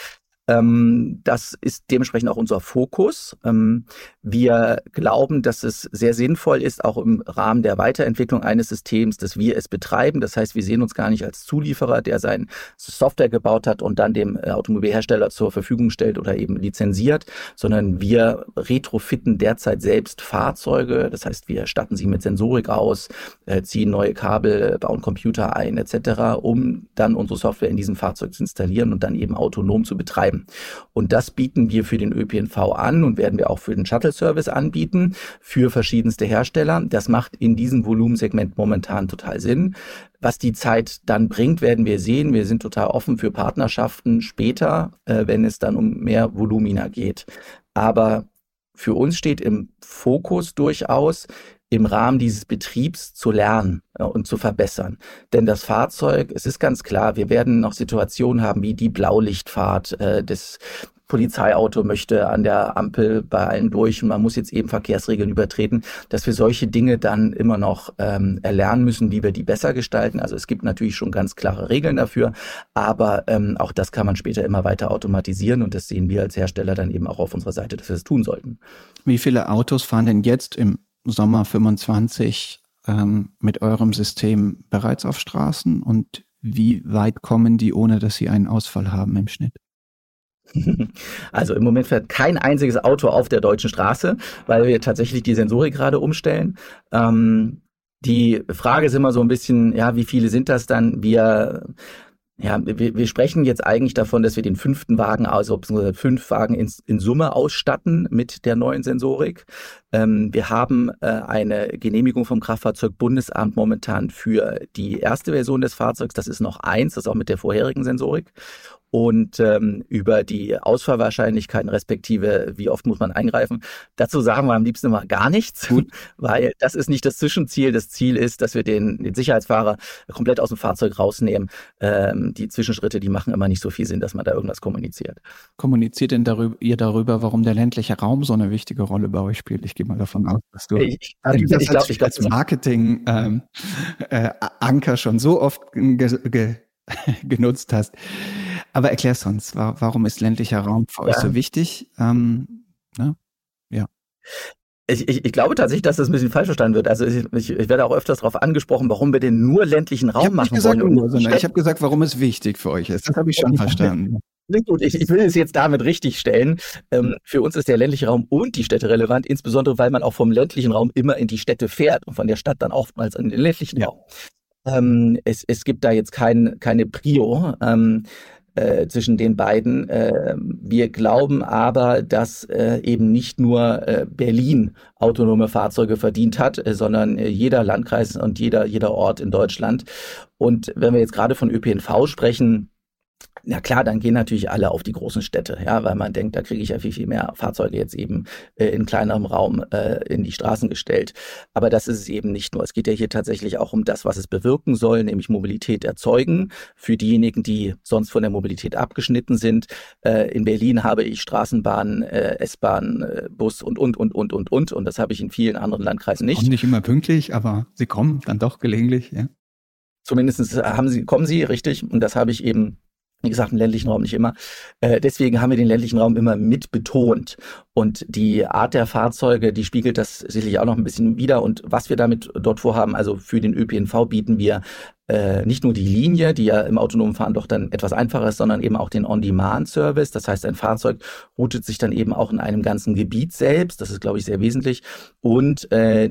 Das ist dementsprechend auch unser Fokus. Wir glauben, dass es sehr sinnvoll ist, auch im Rahmen der Weiterentwicklung eines Systems, dass wir es betreiben. Das heißt, wir sehen uns gar nicht als Zulieferer, der seine Software gebaut hat und dann dem Automobilhersteller zur Verfügung stellt oder eben lizenziert, sondern wir retrofitten derzeit selbst Fahrzeuge. Das heißt, wir statten sie mit Sensorik aus, ziehen neue Kabel, bauen Computer ein etc., um dann unsere Software in diesem Fahrzeug zu installieren und dann eben autonom zu betreiben. Und das bieten wir für den ÖPNV an und werden wir auch für den Shuttle-Service anbieten, für verschiedenste Hersteller. Das macht in diesem Volumensegment momentan total Sinn. Was die Zeit dann bringt, werden wir sehen. Wir sind total offen für Partnerschaften später, wenn es dann um mehr Volumina geht. Aber für uns steht im Fokus durchaus, im Rahmen dieses Betriebs zu lernen und zu verbessern. Denn das Fahrzeug, es ist ganz klar, wir werden noch Situationen haben wie die Blaulichtfahrt. Das Polizeiauto möchte an der Ampel bei allen durch und man muss jetzt eben Verkehrsregeln übertreten, dass wir solche Dinge dann immer noch erlernen müssen, wie wir die besser gestalten. Also es gibt natürlich schon ganz klare Regeln dafür, aber auch das kann man später immer weiter automatisieren und das sehen wir als Hersteller dann eben auch auf unserer Seite, dass wir das tun sollten. Wie viele Autos fahren denn jetzt im Sommer 25 mit eurem System bereits auf Straßen und wie weit kommen die, ohne dass sie einen Ausfall haben im Schnitt? Also im Moment fährt kein einziges Auto auf der deutschen Straße, weil wir tatsächlich die Sensorik gerade umstellen. Die Frage ist immer so ein bisschen, ja, wie viele sind das dann? Wir sprechen jetzt eigentlich davon, dass wir den 5. Wagen, also beziehungsweise 5 Wagen in Summe ausstatten mit der neuen Sensorik. Wir haben eine Genehmigung vom Kraftfahrzeugbundesamt momentan für die erste Version des Fahrzeugs. Das ist noch 1, das ist auch mit der vorherigen Sensorik. Und über die Ausfallwahrscheinlichkeiten respektive, wie oft muss man eingreifen, dazu sagen wir am liebsten immer gar nichts, weil das ist nicht das Zwischenziel. Das Ziel ist, dass wir den Sicherheitsfahrer komplett aus dem Fahrzeug rausnehmen. Die Zwischenschritte, die machen immer nicht so viel Sinn, dass man da irgendwas kommuniziert. Kommuniziert denn ihr darüber, warum der ländliche Raum so eine wichtige Rolle bei euch spielt? Ich gehe mal davon aus, dass du als Marketing-Anker schon so oft genutzt hast. Aber erklär's uns, warum ist ländlicher Raum für euch so wichtig? Ich glaube tatsächlich, dass das ein bisschen falsch verstanden wird. Also ich werde auch öfters darauf angesprochen, warum wir den nur ländlichen Raum machen wollen. Ich habe gesagt, warum es wichtig für euch ist. Das habe ich schon verstanden. Gut, ich will es jetzt damit richtig stellen. Für uns ist der ländliche Raum und die Städte relevant, insbesondere weil man auch vom ländlichen Raum immer in die Städte fährt und von der Stadt dann oftmals in den ländlichen Raum. Es gibt da jetzt keine Prio. zwischen den beiden. Wir glauben aber, dass eben nicht nur Berlin autonome Fahrzeuge verdient hat, sondern jeder Landkreis und jeder Ort in Deutschland. Und wenn wir jetzt gerade von ÖPNV sprechen, na klar, dann gehen natürlich alle auf die großen Städte, ja, weil man denkt, da kriege ich ja viel mehr Fahrzeuge jetzt eben in kleinerem Raum in die Straßen gestellt. Aber das ist es eben nicht nur. Es geht ja hier tatsächlich auch um das, was es bewirken soll, nämlich Mobilität erzeugen für diejenigen, die sonst von der Mobilität abgeschnitten sind. In Berlin habe ich Straßenbahn, S-Bahn, Bus und. Und das habe ich in vielen anderen Landkreisen nicht. Kommen nicht immer pünktlich, aber sie kommen dann doch gelegentlich, ja. Zumindest kommen sie, richtig. Und das habe ich eben, wie gesagt, im ländlichen Raum nicht immer. Deswegen haben wir den ländlichen Raum immer mit betont. Und die Art der Fahrzeuge, die spiegelt das sicherlich auch noch ein bisschen wider. Und was wir damit dort vorhaben, also für den ÖPNV bieten wir nicht nur die Linie, die ja im autonomen Fahren doch dann etwas einfacher ist, sondern eben auch den On-Demand-Service. Das heißt, ein Fahrzeug routet sich dann eben auch in einem ganzen Gebiet selbst. Das ist, glaube ich, sehr wesentlich. Und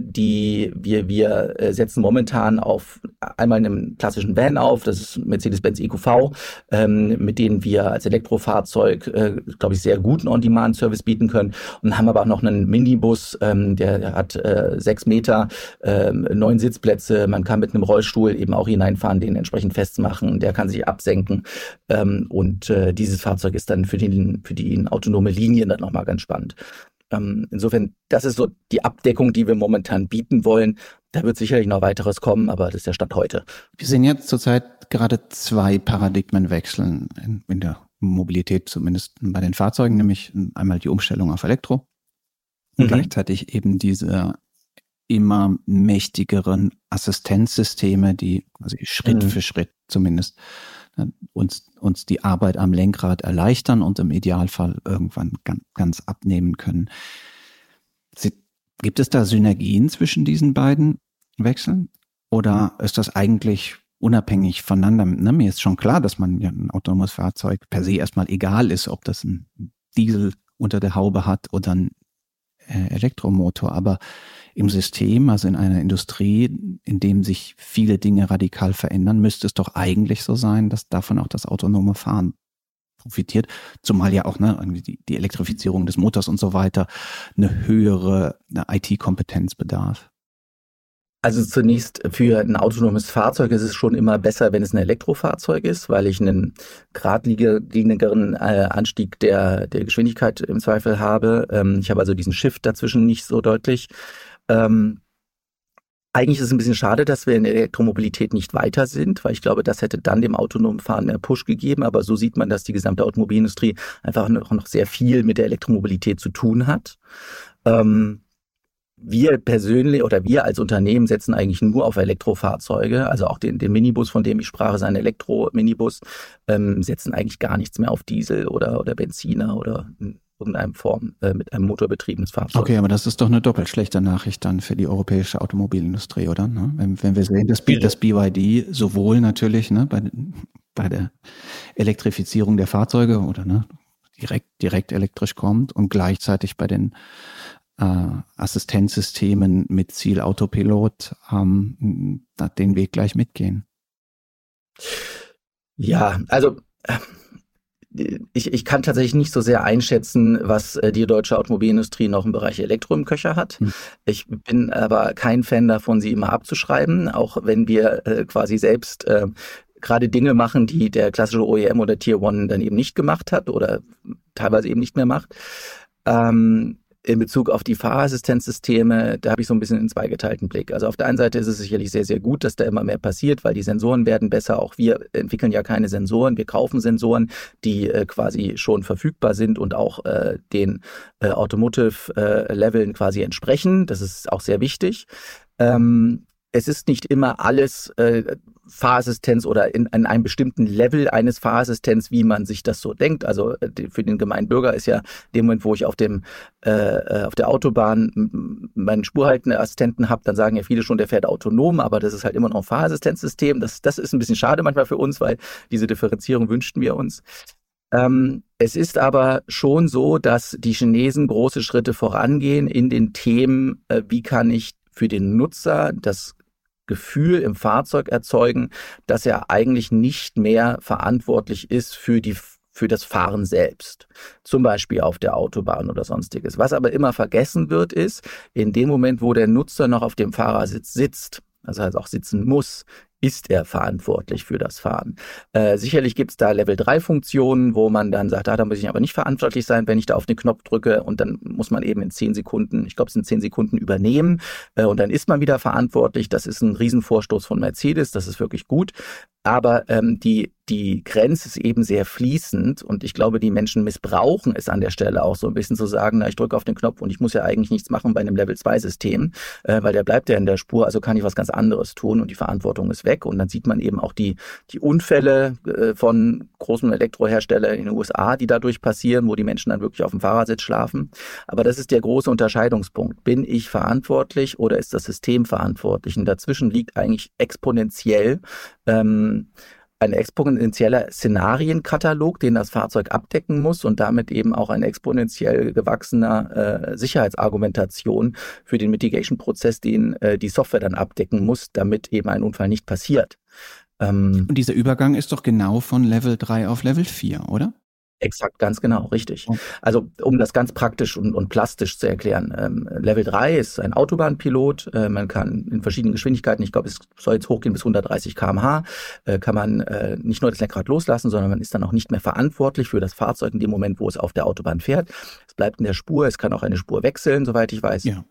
wir setzen momentan auf einmal einen klassischen Van auf. Das ist Mercedes-Benz EQV, mit denen wir als Elektrofahrzeug, glaube ich, sehr guten On-Demand-Service bieten können. Und haben aber auch noch einen Minibus, der hat 6 Meter, 9 Sitzplätze. Man kann mit einem Rollstuhl eben auch hineinfahren, den entsprechend festmachen, der kann sich absenken. Und dieses Fahrzeug ist dann für die autonome Linie dann nochmal ganz spannend. Insofern, das ist so die Abdeckung, die wir momentan bieten wollen. Da wird sicherlich noch weiteres kommen, aber das ist der Stand heute. Wir sehen jetzt zurzeit gerade 2 Paradigmenwechsel in der Mobilität, zumindest bei den Fahrzeugen, nämlich einmal die Umstellung auf Elektro und gleichzeitig eben diese immer mächtigeren Assistenzsysteme, die quasi Schritt für Schritt zumindest uns die Arbeit am Lenkrad erleichtern und im Idealfall irgendwann ganz abnehmen können. Gibt es da Synergien zwischen diesen beiden Wechseln? Oder ist das eigentlich unabhängig voneinander? Ne, mir ist schon klar, dass man ja ein autonomes Fahrzeug per se erstmal egal ist, ob das ein Diesel unter der Haube hat oder ein Elektromotor, aber im System, also in einer Industrie, in dem sich viele Dinge radikal verändern, müsste es doch eigentlich so sein, dass davon auch das autonome Fahren profitiert, zumal ja auch irgendwie die Elektrifizierung des Motors und so weiter eine höhere IT-Kompetenz bedarf. Also zunächst für ein autonomes Fahrzeug ist es schon immer besser, wenn es ein Elektrofahrzeug ist, weil ich einen geradlinigeren Anstieg der Geschwindigkeit im Zweifel habe. Ich habe also diesen Shift dazwischen nicht so deutlich. Eigentlich ist es ein bisschen schade, dass wir in der Elektromobilität nicht weiter sind, weil ich glaube, das hätte dann dem autonomen Fahren mehr Push gegeben. Aber so sieht man, dass die gesamte Automobilindustrie einfach noch sehr viel mit der Elektromobilität zu tun hat. Wir persönlich oder wir als Unternehmen setzen eigentlich nur auf Elektrofahrzeuge, also auch den Minibus, von dem ich sprach, ist ein Elektro-Minibus, setzen eigentlich gar nichts mehr auf Diesel oder Benziner oder in irgendeiner Form mit einem motorbetriebenes Fahrzeug. Okay, aber das ist doch eine doppelt schlechte Nachricht dann für die europäische Automobilindustrie, oder? Ne? Wenn wir sehen, dass BYD sowohl natürlich bei der Elektrifizierung der Fahrzeuge oder direkt elektrisch kommt und gleichzeitig bei den Assistenzsystemen mit Ziel Autopilot den Weg gleich mitgehen. Ja, also ich kann tatsächlich nicht so sehr einschätzen, was die deutsche Automobilindustrie noch im Bereich Elektro im Köcher hat. Ich bin aber kein Fan davon, sie immer abzuschreiben, auch wenn wir quasi selbst gerade Dinge machen, die der klassische OEM oder Tier One dann eben nicht gemacht hat oder teilweise eben nicht mehr macht. In Bezug auf die Fahrassistenzsysteme, da habe ich so ein bisschen einen zweigeteilten Blick. Also auf der einen Seite ist es sicherlich sehr, sehr gut, dass da immer mehr passiert, weil die Sensoren werden besser. Auch wir entwickeln ja keine Sensoren. Wir kaufen Sensoren, die quasi schon verfügbar sind und auch den Automotive-Leveln quasi entsprechen. Das ist auch sehr wichtig. Es ist nicht immer alles Fahrassistenz oder in einem bestimmten Level eines Fahrassistenz, wie man sich das so denkt. Also für den gemeinen Bürger ist ja in dem Moment, wo ich auf der Autobahn meinen spurhaltenden Assistenten habe, dann sagen ja viele schon, der fährt autonom, aber das ist halt immer noch ein Fahrassistenzsystem. Das ist ein bisschen schade manchmal für uns, weil diese Differenzierung wünschten wir uns. Es ist aber schon so, dass die Chinesen große Schritte vorangehen in den Themen, wie kann ich für den Nutzer das Gefühl im Fahrzeug erzeugen, dass er eigentlich nicht mehr verantwortlich ist für das Fahren selbst, zum Beispiel auf der Autobahn oder sonstiges. Was aber immer vergessen wird, ist, in dem Moment, wo der Nutzer noch auf dem Fahrersitz sitzt, also auch sitzen muss, ist er verantwortlich für das Fahren. Sicherlich gibt es da Level-3-Funktionen, wo man dann sagt, da muss ich aber nicht verantwortlich sein, wenn ich da auf den Knopf drücke, und dann muss man eben in 10 Sekunden, ich glaube es sind 10 Sekunden übernehmen, und dann ist man wieder verantwortlich. Das ist ein Riesenvorstoß von Mercedes, das ist wirklich gut. Aber die Grenze ist eben sehr fließend, und ich glaube, die Menschen missbrauchen es an der Stelle auch so ein bisschen zu sagen, ich drücke auf den Knopf und ich muss ja eigentlich nichts machen bei einem Level-2-System, weil der bleibt ja in der Spur, also kann ich was ganz anderes tun und die Verantwortung ist weg. Und dann sieht man eben auch die Unfälle von großen Elektroherstellern in den USA, die dadurch passieren, wo die Menschen dann wirklich auf dem Fahrersitz schlafen. Aber das ist der große Unterscheidungspunkt. Bin ich verantwortlich oder ist das System verantwortlich? Und dazwischen liegt eigentlich exponentiell ein exponentieller Szenarienkatalog, den das Fahrzeug abdecken muss, und damit eben auch eine exponentiell gewachsener Sicherheitsargumentation für den Mitigation-Prozess, den die Software dann abdecken muss, damit eben ein Unfall nicht passiert. Und dieser Übergang ist doch genau von Level 3 auf Level 4, oder? Exakt, ganz genau, richtig. Also um das ganz praktisch und plastisch zu erklären. Level 3 ist ein Autobahnpilot. Man kann in verschiedenen Geschwindigkeiten, ich glaube, es soll jetzt hochgehen bis 130 km/h, kann man nicht nur das Lenkrad loslassen, sondern man ist dann auch nicht mehr verantwortlich für das Fahrzeug in dem Moment, wo es auf der Autobahn fährt. Es bleibt in der Spur, es kann auch eine Spur wechseln, soweit ich weiß. Ja.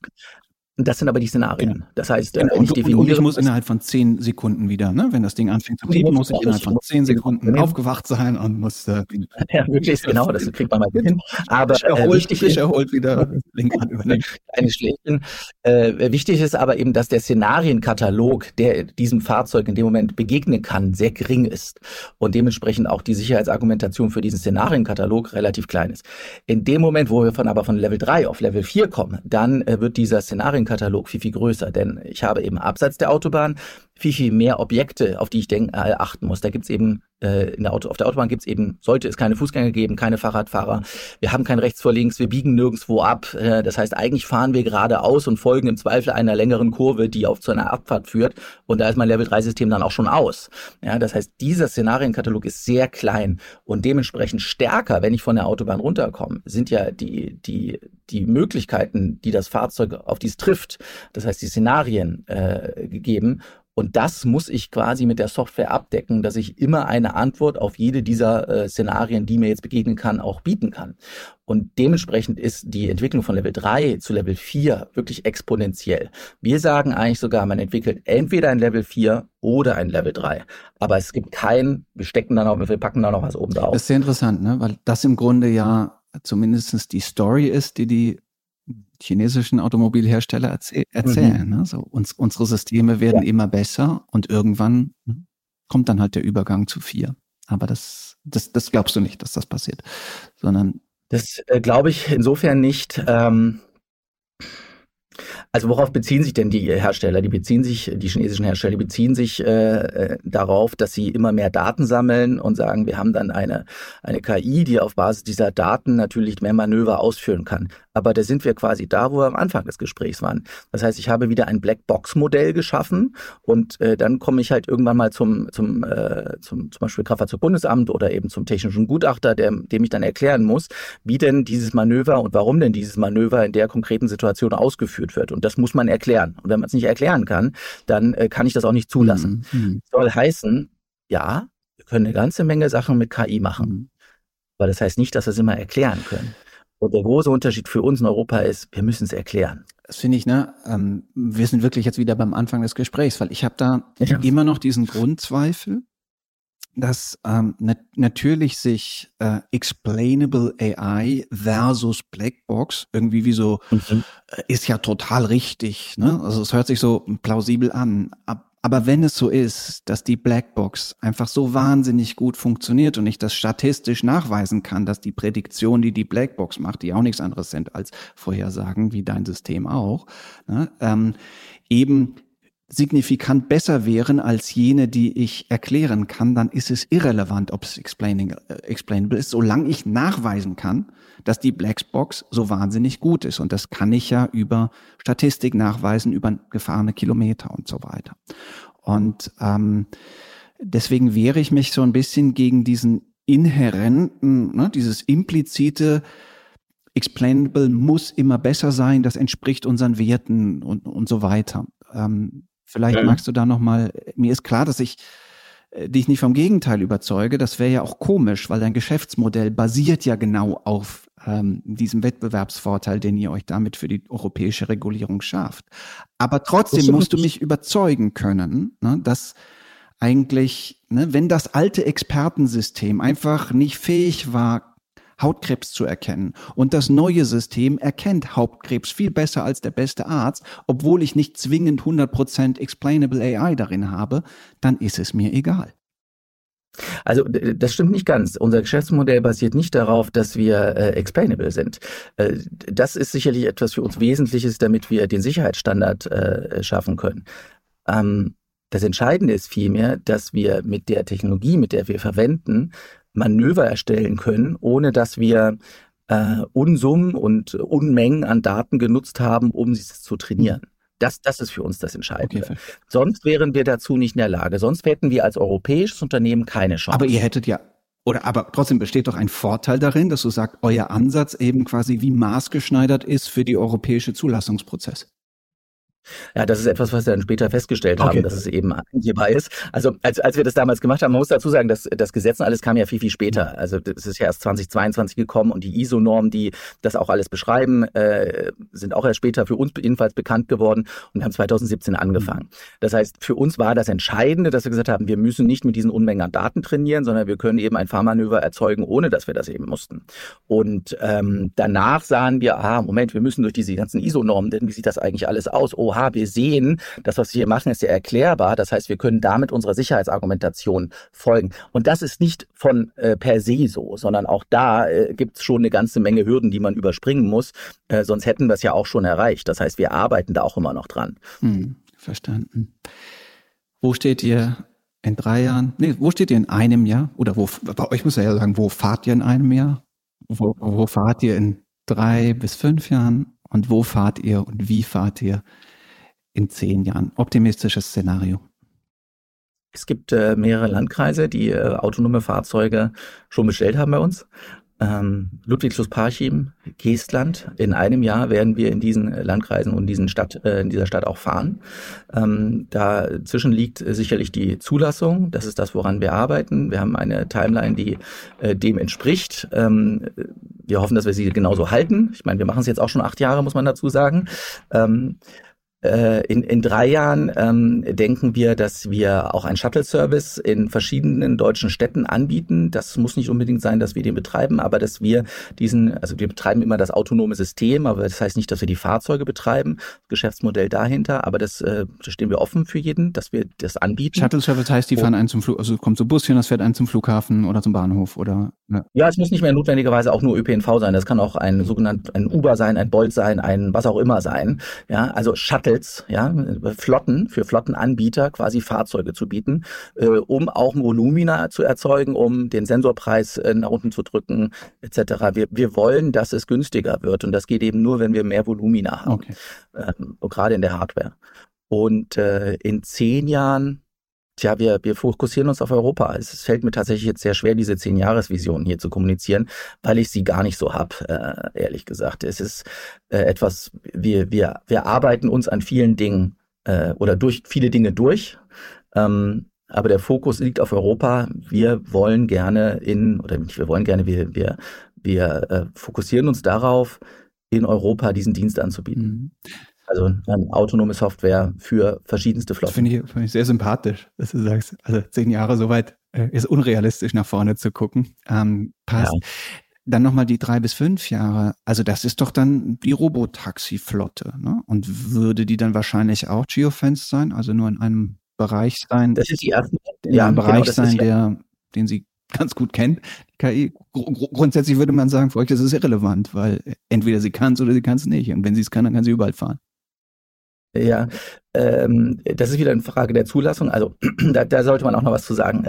Das sind aber die Szenarien. Genau. Das heißt, und ich muss innerhalb von 10 Sekunden wieder, wenn das Ding anfängt zu piepen, muss ich innerhalb von 10 Sekunden aufgewacht sein und muss ja, wirklich, genau, das kriegt man mal hin. Aber wichtig erholt wieder Lenkrad übernehmen. Kleines Schläfchen. Wichtig ist aber eben, dass der Szenarienkatalog, der diesem Fahrzeug in dem Moment begegnen kann, sehr gering ist und dementsprechend auch die Sicherheitsargumentation für diesen Szenarienkatalog relativ klein ist. In dem Moment, wo wir aber von Level 3 auf Level 4 kommen, dann wird dieser Szenarienkatalog viel, viel größer, denn ich habe eben abseits der Autobahn viel, viel mehr Objekte, auf die ich achten muss. Da gibt's eben auf der Autobahn gibt's eben, sollte es keine Fußgänger geben, keine Fahrradfahrer. Wir haben kein rechts vor links, wir biegen nirgendwo ab. Das heißt, eigentlich fahren wir geradeaus und folgen im Zweifel einer längeren Kurve, die zu einer Abfahrt führt. Und da ist mein Level-3-System dann auch schon aus. Ja, das heißt, dieser Szenarienkatalog ist sehr klein und dementsprechend stärker, wenn ich von der Autobahn runterkomme, sind ja die Möglichkeiten, die das Fahrzeug auf dies trifft. Das heißt, die Szenarien gegeben. Und das muss ich quasi mit der Software abdecken, dass ich immer eine Antwort auf jede dieser Szenarien, die mir jetzt begegnen kann, auch bieten kann. Und dementsprechend ist die Entwicklung von Level 3 zu Level 4 wirklich exponentiell. Wir sagen eigentlich sogar, man entwickelt entweder ein Level 4 oder ein Level 3. Aber es gibt wir packen da noch was oben drauf. Das ist sehr interessant, weil das im Grunde ja zumindest die Story ist, die chinesischen Automobilhersteller erzählen. Mhm. So, unsere Systeme werden immer besser und irgendwann kommt dann halt der Übergang zu 4. Aber das glaubst du nicht, dass das passiert, sondern das glaube ich insofern nicht. Also worauf beziehen sich denn die Hersteller? Die chinesischen Hersteller beziehen sich darauf, dass sie immer mehr Daten sammeln und sagen, wir haben dann eine KI, die auf Basis dieser Daten natürlich mehr Manöver ausführen kann. Aber da sind wir quasi da, wo wir am Anfang des Gesprächs waren. Das heißt, ich habe wieder ein Blackbox-Modell geschaffen und dann komme ich halt irgendwann mal zum Beispiel Kraftfahrzeugbundesamt oder eben zum technischen Gutachter, dem ich dann erklären muss, wie denn dieses Manöver und warum denn dieses Manöver in der konkreten Situation ausgeführt wird. Und das muss man erklären. Und wenn man es nicht erklären kann, dann kann ich das auch nicht zulassen. Soll heißen, ja, wir können eine ganze Menge Sachen mit KI machen. Aber das heißt nicht, dass wir es immer erklären können. Und der große Unterschied für uns in Europa ist, wir müssen es erklären. Das finde ich, wir sind wirklich jetzt wieder beim Anfang des Gesprächs, weil ich habe da immer noch diesen Grundzweifel, dass natürlich sich Explainable AI versus Blackbox irgendwie wie so ist ja total richtig. Also es hört sich so plausibel an. Aber wenn es so ist, dass die Blackbox einfach so wahnsinnig gut funktioniert und ich das statistisch nachweisen kann, dass die Prädiktion, die Blackbox macht, die auch nichts anderes sind als Vorhersagen, wie dein System auch, eben signifikant besser wären als jene, die ich erklären kann, dann ist es irrelevant, ob es explainable ist, solange ich nachweisen kann, dass die Blackbox so wahnsinnig gut ist. Und das kann ich ja über Statistik nachweisen, über gefahrene Kilometer und so weiter. Und deswegen wehre ich mich so ein bisschen gegen diesen inhärenten, dieses implizite explainable muss immer besser sein, das entspricht unseren Werten und so weiter. Vielleicht magst du da nochmal, mir ist klar, dass ich dich nicht vom Gegenteil überzeuge, das wäre ja auch komisch, weil dein Geschäftsmodell basiert ja genau auf diesem Wettbewerbsvorteil, den ihr euch damit für die europäische Regulierung schafft. Aber trotzdem musst du mich überzeugen können, dass eigentlich, wenn das alte Expertensystem einfach nicht fähig war, Hautkrebs zu erkennen. Und das neue System erkennt Hautkrebs viel besser als der beste Arzt, obwohl ich nicht zwingend 100% explainable AI darin habe, dann ist es mir egal. Also das stimmt nicht ganz. Unser Geschäftsmodell basiert nicht darauf, dass wir explainable sind. Das ist sicherlich etwas für uns Wesentliches, damit wir den Sicherheitsstandard schaffen können. Das Entscheidende ist vielmehr, dass wir mit der Technologie, mit der wir verwenden, Manöver erstellen können, ohne dass wir Unsummen und Unmengen an Daten genutzt haben, um sie zu trainieren. Das ist für uns das Entscheidende. Okay. Sonst wären wir dazu nicht in der Lage. Sonst hätten wir als europäisches Unternehmen keine Chance. Aber ihr hättet ja, aber trotzdem besteht doch ein Vorteil darin, dass du sagst, euer Ansatz eben quasi wie maßgeschneidert ist für die europäische Zulassungsprozess. Ja, das ist etwas, was wir dann später festgestellt haben, dass es eben hierbei ist. Also als wir das damals gemacht haben, man muss dazu sagen, dass das Gesetz und alles kam ja viel, viel später. Also das ist ja erst 2022 gekommen und die ISO-Normen, die das auch alles beschreiben, sind auch erst später für uns jedenfalls bekannt geworden und haben 2017 angefangen. Das heißt, für uns war das Entscheidende, dass wir gesagt haben, wir müssen nicht mit diesen Unmengen an Daten trainieren, sondern wir können eben ein Fahrmanöver erzeugen, ohne dass wir das eben mussten. Und danach sahen wir, Moment, wir müssen durch diese ganzen ISO-Normen, denn wie sieht das eigentlich alles aus? Wir sehen, das, was wir hier machen, ist ja erklärbar. Das heißt, wir können damit unserer Sicherheitsargumentation folgen. Und das ist nicht von per se so, sondern auch da gibt es schon eine ganze Menge Hürden, die man überspringen muss. Sonst hätten wir es ja auch schon erreicht. Das heißt, wir arbeiten da auch immer noch dran. Verstanden. Wo steht ihr in 3 Jahren? Nee, wo steht ihr in einem Jahr? Oder bei euch muss ich ja sagen, wo fahrt ihr in einem Jahr? Wo fahrt ihr in 3 bis 5 Jahren? Und wo fahrt ihr und wie fahrt ihr in 10 Jahren? Optimistisches Szenario. Es gibt mehrere Landkreise, die autonome Fahrzeuge schon bestellt haben bei uns. Ludwigslust-Parchim, Geestland. In einem Jahr werden wir in diesen Landkreisen und in dieser Stadt auch fahren. Dazwischen liegt sicherlich die Zulassung. Das ist das, woran wir arbeiten. Wir haben eine Timeline, die dem entspricht. Wir hoffen, dass wir sie genauso halten. Ich meine, wir machen es jetzt auch schon 8 Jahre, muss man dazu sagen. In 3 Jahren denken wir, dass wir auch einen Shuttle-Service in verschiedenen deutschen Städten anbieten. Das muss nicht unbedingt sein, dass wir den betreiben, aber dass wir wir betreiben immer das autonome System, aber das heißt nicht, dass wir die Fahrzeuge betreiben, das Geschäftsmodell dahinter, aber da stehen wir offen für jeden, dass wir das anbieten. Shuttle-Service heißt, die fahren einen zum Flughafen, also kommt so ein Buschen, das fährt einen zum Flughafen oder zum Bahnhof oder? Ne? Ja, es muss nicht mehr notwendigerweise auch nur ÖPNV sein. Das kann auch ein Uber sein, ein Bolt sein, ein was auch immer sein. Ja, also Shuttle, für Flottenanbieter quasi Fahrzeuge zu bieten, um auch Volumina zu erzeugen, um den Sensorpreis nach unten zu drücken, etc. Wir wollen, dass es günstiger wird und das geht eben nur, wenn wir mehr Volumina haben, gerade in der Hardware. Und in 10 Jahren, wir fokussieren uns auf Europa. Es fällt mir tatsächlich jetzt sehr schwer, diese 10-Jahres-Vision hier zu kommunizieren, weil ich sie gar nicht so habe, ehrlich gesagt. Es ist etwas, wir arbeiten uns an vielen Dingen oder durch viele Dinge durch, aber der Fokus liegt auf Europa. Wir fokussieren uns darauf, in Europa diesen Dienst anzubieten. Also autonome Software für verschiedenste Flotten. Finde ich sehr sympathisch, dass du sagst, also 10 Jahre soweit ist unrealistisch nach vorne zu gucken. Passt. Ja. Dann nochmal die 3 bis 5 Jahre. Also das ist doch dann die Robotaxi-Flotte, ne? Und würde die dann wahrscheinlich auch geofenced sein? Also nur in einem Bereich sein? Das ist die erste. Einem Bereich sein, den sie ganz gut kennt. Die KI. Grundsätzlich würde man sagen, für euch, das ist irrelevant, weil entweder sie kann es oder sie kann es nicht. Und wenn sie es kann, dann kann sie überall fahren. Ja, Das ist wieder eine Frage der Zulassung. Also da sollte man auch noch was zu sagen.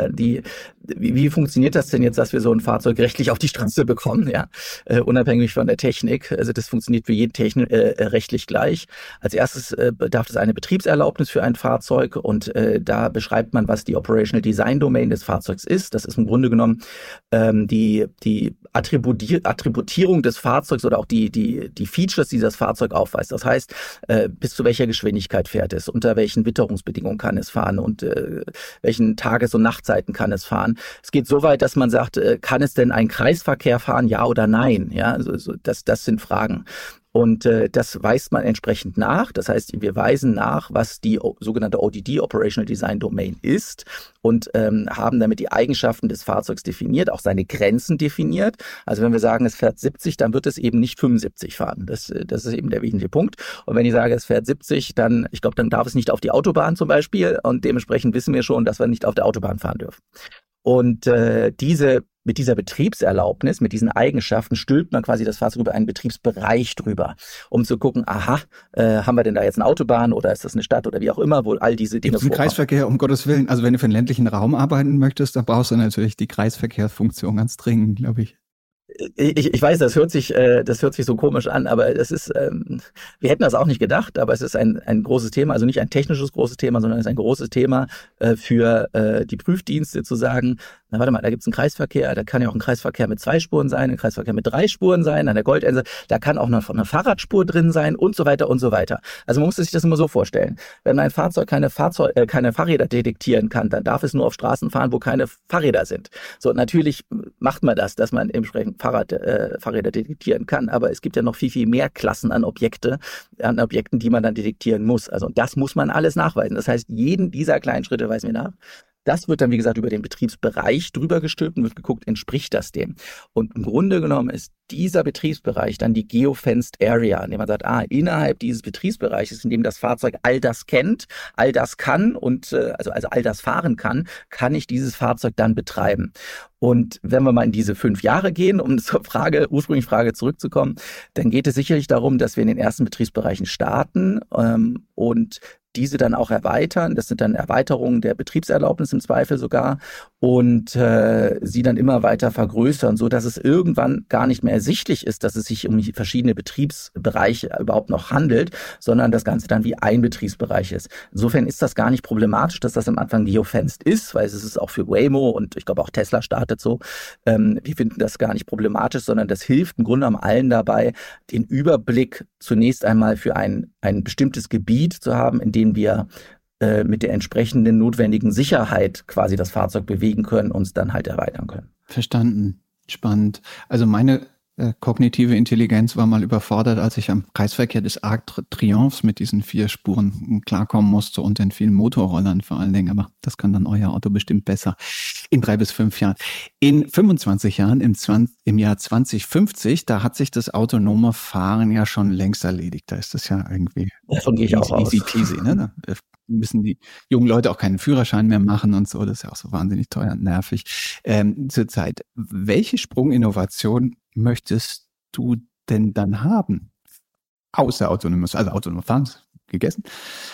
Wie funktioniert das denn jetzt, dass wir so ein Fahrzeug rechtlich auf die Straße bekommen? Ja, unabhängig von der Technik. Also das funktioniert für jeden rechtlich gleich. Als erstes bedarf es eine Betriebserlaubnis für ein Fahrzeug und da beschreibt man, was die Operational Design Domain des Fahrzeugs ist. Das ist im Grunde genommen die Attributierung des Fahrzeugs oder auch die Features, die das Fahrzeug aufweist. Das heißt, bis zu welcher Geschwindigkeit fährt es, unter welchen Witterungsbedingungen kann es fahren und welchen Tages- und Nachtzeiten kann es fahren. Es geht so weit, dass man sagt, kann es denn einen Kreisverkehr fahren, ja oder nein? Ja, also das sind Fragen. Und das weist man entsprechend nach. Das heißt, wir weisen nach, was die sogenannte ODD, Operational Design Domain, ist und haben damit die Eigenschaften des Fahrzeugs definiert, auch seine Grenzen definiert. Also wenn wir sagen, es fährt 70, dann wird es eben nicht 75 fahren. Das ist eben der wesentliche Punkt. Und wenn ich sage, es fährt 70, dann darf es nicht auf die Autobahn zum Beispiel. Und dementsprechend wissen wir schon, dass wir nicht auf der Autobahn fahren dürfen. Und mit dieser Betriebserlaubnis, mit diesen Eigenschaften stülpt man quasi das Fahrzeug über einen Betriebsbereich drüber, um zu gucken, haben wir denn da jetzt eine Autobahn oder ist das eine Stadt oder wie auch immer, wo all diese Dinge vorkommen. Kreisverkehr, um Gottes Willen. Also wenn du für den ländlichen Raum arbeiten möchtest, dann brauchst du natürlich die Kreisverkehrsfunktion ganz dringend, glaube ich. Ich weiß, das hört sich so komisch an, aber das ist, wir hätten das auch nicht gedacht, aber es ist ein großes Thema, also nicht ein technisches großes Thema, sondern es ist ein großes Thema für die Prüfdienste zu sagen, na warte mal, da gibt's einen Kreisverkehr, da kann ja auch ein Kreisverkehr mit 2 Spuren sein, ein Kreisverkehr mit 3 Spuren sein, an der Goldensel, da kann auch noch eine Fahrradspur drin sein und so weiter und so weiter. Also man muss sich das immer so vorstellen, wenn ein Fahrzeug keine Fahrräder detektieren kann, dann darf es nur auf Straßen fahren, wo keine Fahrräder sind. So, natürlich macht man das, dass man entsprechend Fahrräder detektieren kann, aber es gibt ja noch viel, viel mehr Klassen an Objekten, die man dann detektieren muss. Also das muss man alles nachweisen. Das heißt, jeden dieser kleinen Schritte weisen wir nach. Das wird dann, wie gesagt, über den Betriebsbereich drüber gestülpt und wird geguckt, entspricht das dem? Und im Grunde genommen ist dieser Betriebsbereich dann die Geofenced Area, in dem man sagt, innerhalb dieses Betriebsbereiches, in dem das Fahrzeug all das kennt, all das kann und also all das fahren kann ich dieses Fahrzeug dann betreiben. Und wenn wir mal in diese 5 Jahre gehen, um zur ursprünglichen Frage zurückzukommen, dann geht es sicherlich darum, dass wir in den ersten Betriebsbereichen starten und diese dann auch erweitern. Das sind dann Erweiterungen der Betriebserlaubnis im Zweifel sogar und sie dann immer weiter vergrößern, so dass es irgendwann gar nicht mehr ersichtlich ist, dass es sich um verschiedene Betriebsbereiche überhaupt noch handelt, sondern das Ganze dann wie ein Betriebsbereich ist. Insofern ist das gar nicht problematisch, dass das am Anfang geofenced ist, weil es ist auch für Waymo und ich glaube auch Tesla startet so. Wir finden das gar nicht problematisch, sondern das hilft im Grunde genommen allen dabei, den Überblick zunächst einmal für ein bestimmtes Gebiet zu haben, in dem wir mit der entsprechenden notwendigen Sicherheit quasi das Fahrzeug bewegen können und es dann halt erweitern können. Verstanden. Spannend. Also meine kognitive Intelligenz war mal überfordert, als ich am Kreisverkehr des Arc de Triomphe mit diesen 4 Spuren klarkommen musste und den vielen Motorrollern vor allen Dingen. Aber das kann dann euer Auto bestimmt besser in 3 bis 5 Jahren. In 25 Jahren, im Jahr 2050, da hat sich das autonome Fahren ja schon längst erledigt. Da ist das ja irgendwie davon gehe ich auch aus. Easy peasy, ne? Da müssen die jungen Leute auch keinen Führerschein mehr machen und so. Das ist ja auch so wahnsinnig teuer und nervig zurzeit. Welche Sprunginnovation möchtest du denn dann haben? Außer autonomes Fahren, gegessen,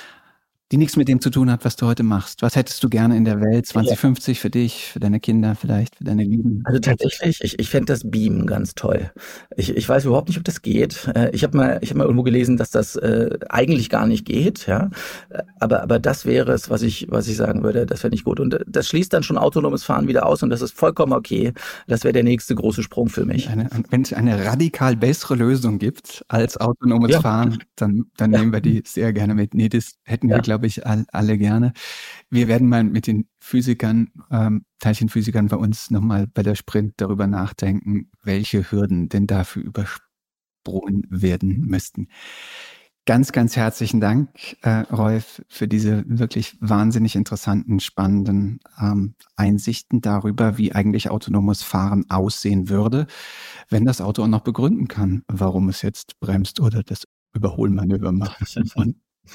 die nichts mit dem zu tun hat, was du heute machst. Was hättest du gerne in der Welt 2050 für dich, für deine Kinder vielleicht, für deine Lieben? Also tatsächlich, ich fände das Beamen ganz toll. Ich weiß überhaupt nicht, ob das geht. Ich hab mal irgendwo gelesen, dass das eigentlich gar nicht geht, ja. Aber das wäre es, was ich sagen würde, das fände ich gut. Und das schließt dann schon autonomes Fahren wieder aus und das ist vollkommen okay. Das wäre der nächste große Sprung für mich. Wenn es eine radikal bessere Lösung gibt als autonomes Fahren, dann nehmen wir die sehr gerne mit. Nee, das hätten wir, glaube ich, alle gerne. Wir werden mal mit den Physikern, Teilchenphysikern bei uns nochmal bei der Sprint darüber nachdenken, welche Hürden denn dafür übersprungen werden müssten. Ganz, ganz herzlichen Dank, Rolf, für diese wirklich wahnsinnig interessanten, spannenden Einsichten darüber, wie eigentlich autonomes Fahren aussehen würde, wenn das Auto auch noch begründen kann, warum es jetzt bremst oder das Überholmanöver macht. Und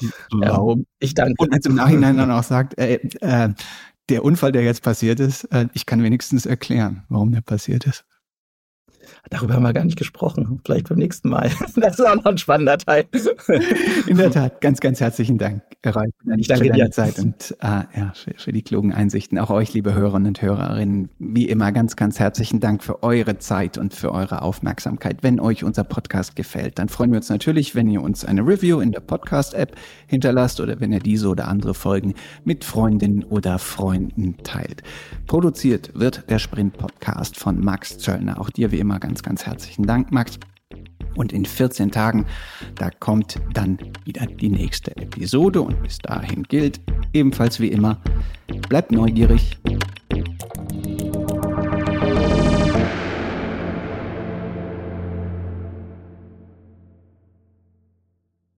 warum? Ich danke. Und jetzt im Nachhinein dann auch sagt, der Unfall, der jetzt passiert ist, ich kann wenigstens erklären, warum der passiert ist. Darüber haben wir gar nicht gesprochen. Vielleicht beim nächsten Mal. Das ist auch noch ein spannender Teil. In der Tat, ganz, ganz herzlichen Dank, Herr Reif, Ich danke für deine dir. Zeit und für die klugen Einsichten. Auch euch, liebe Hörerinnen und Hörerinnen, wie immer ganz, ganz herzlichen Dank für eure Zeit und für eure Aufmerksamkeit. Wenn euch unser Podcast gefällt, dann freuen wir uns natürlich, wenn ihr uns eine Review in der Podcast-App hinterlasst oder wenn ihr diese oder andere Folgen mit Freundinnen oder Freunden teilt. Produziert wird der Sprint-Podcast von Max Zöllner. Auch dir wie immer ganz, ganz herzlichen Dank, Max. Und in 14 Tagen, da kommt dann wieder die nächste Episode. Und bis dahin gilt ebenfalls wie immer, bleibt neugierig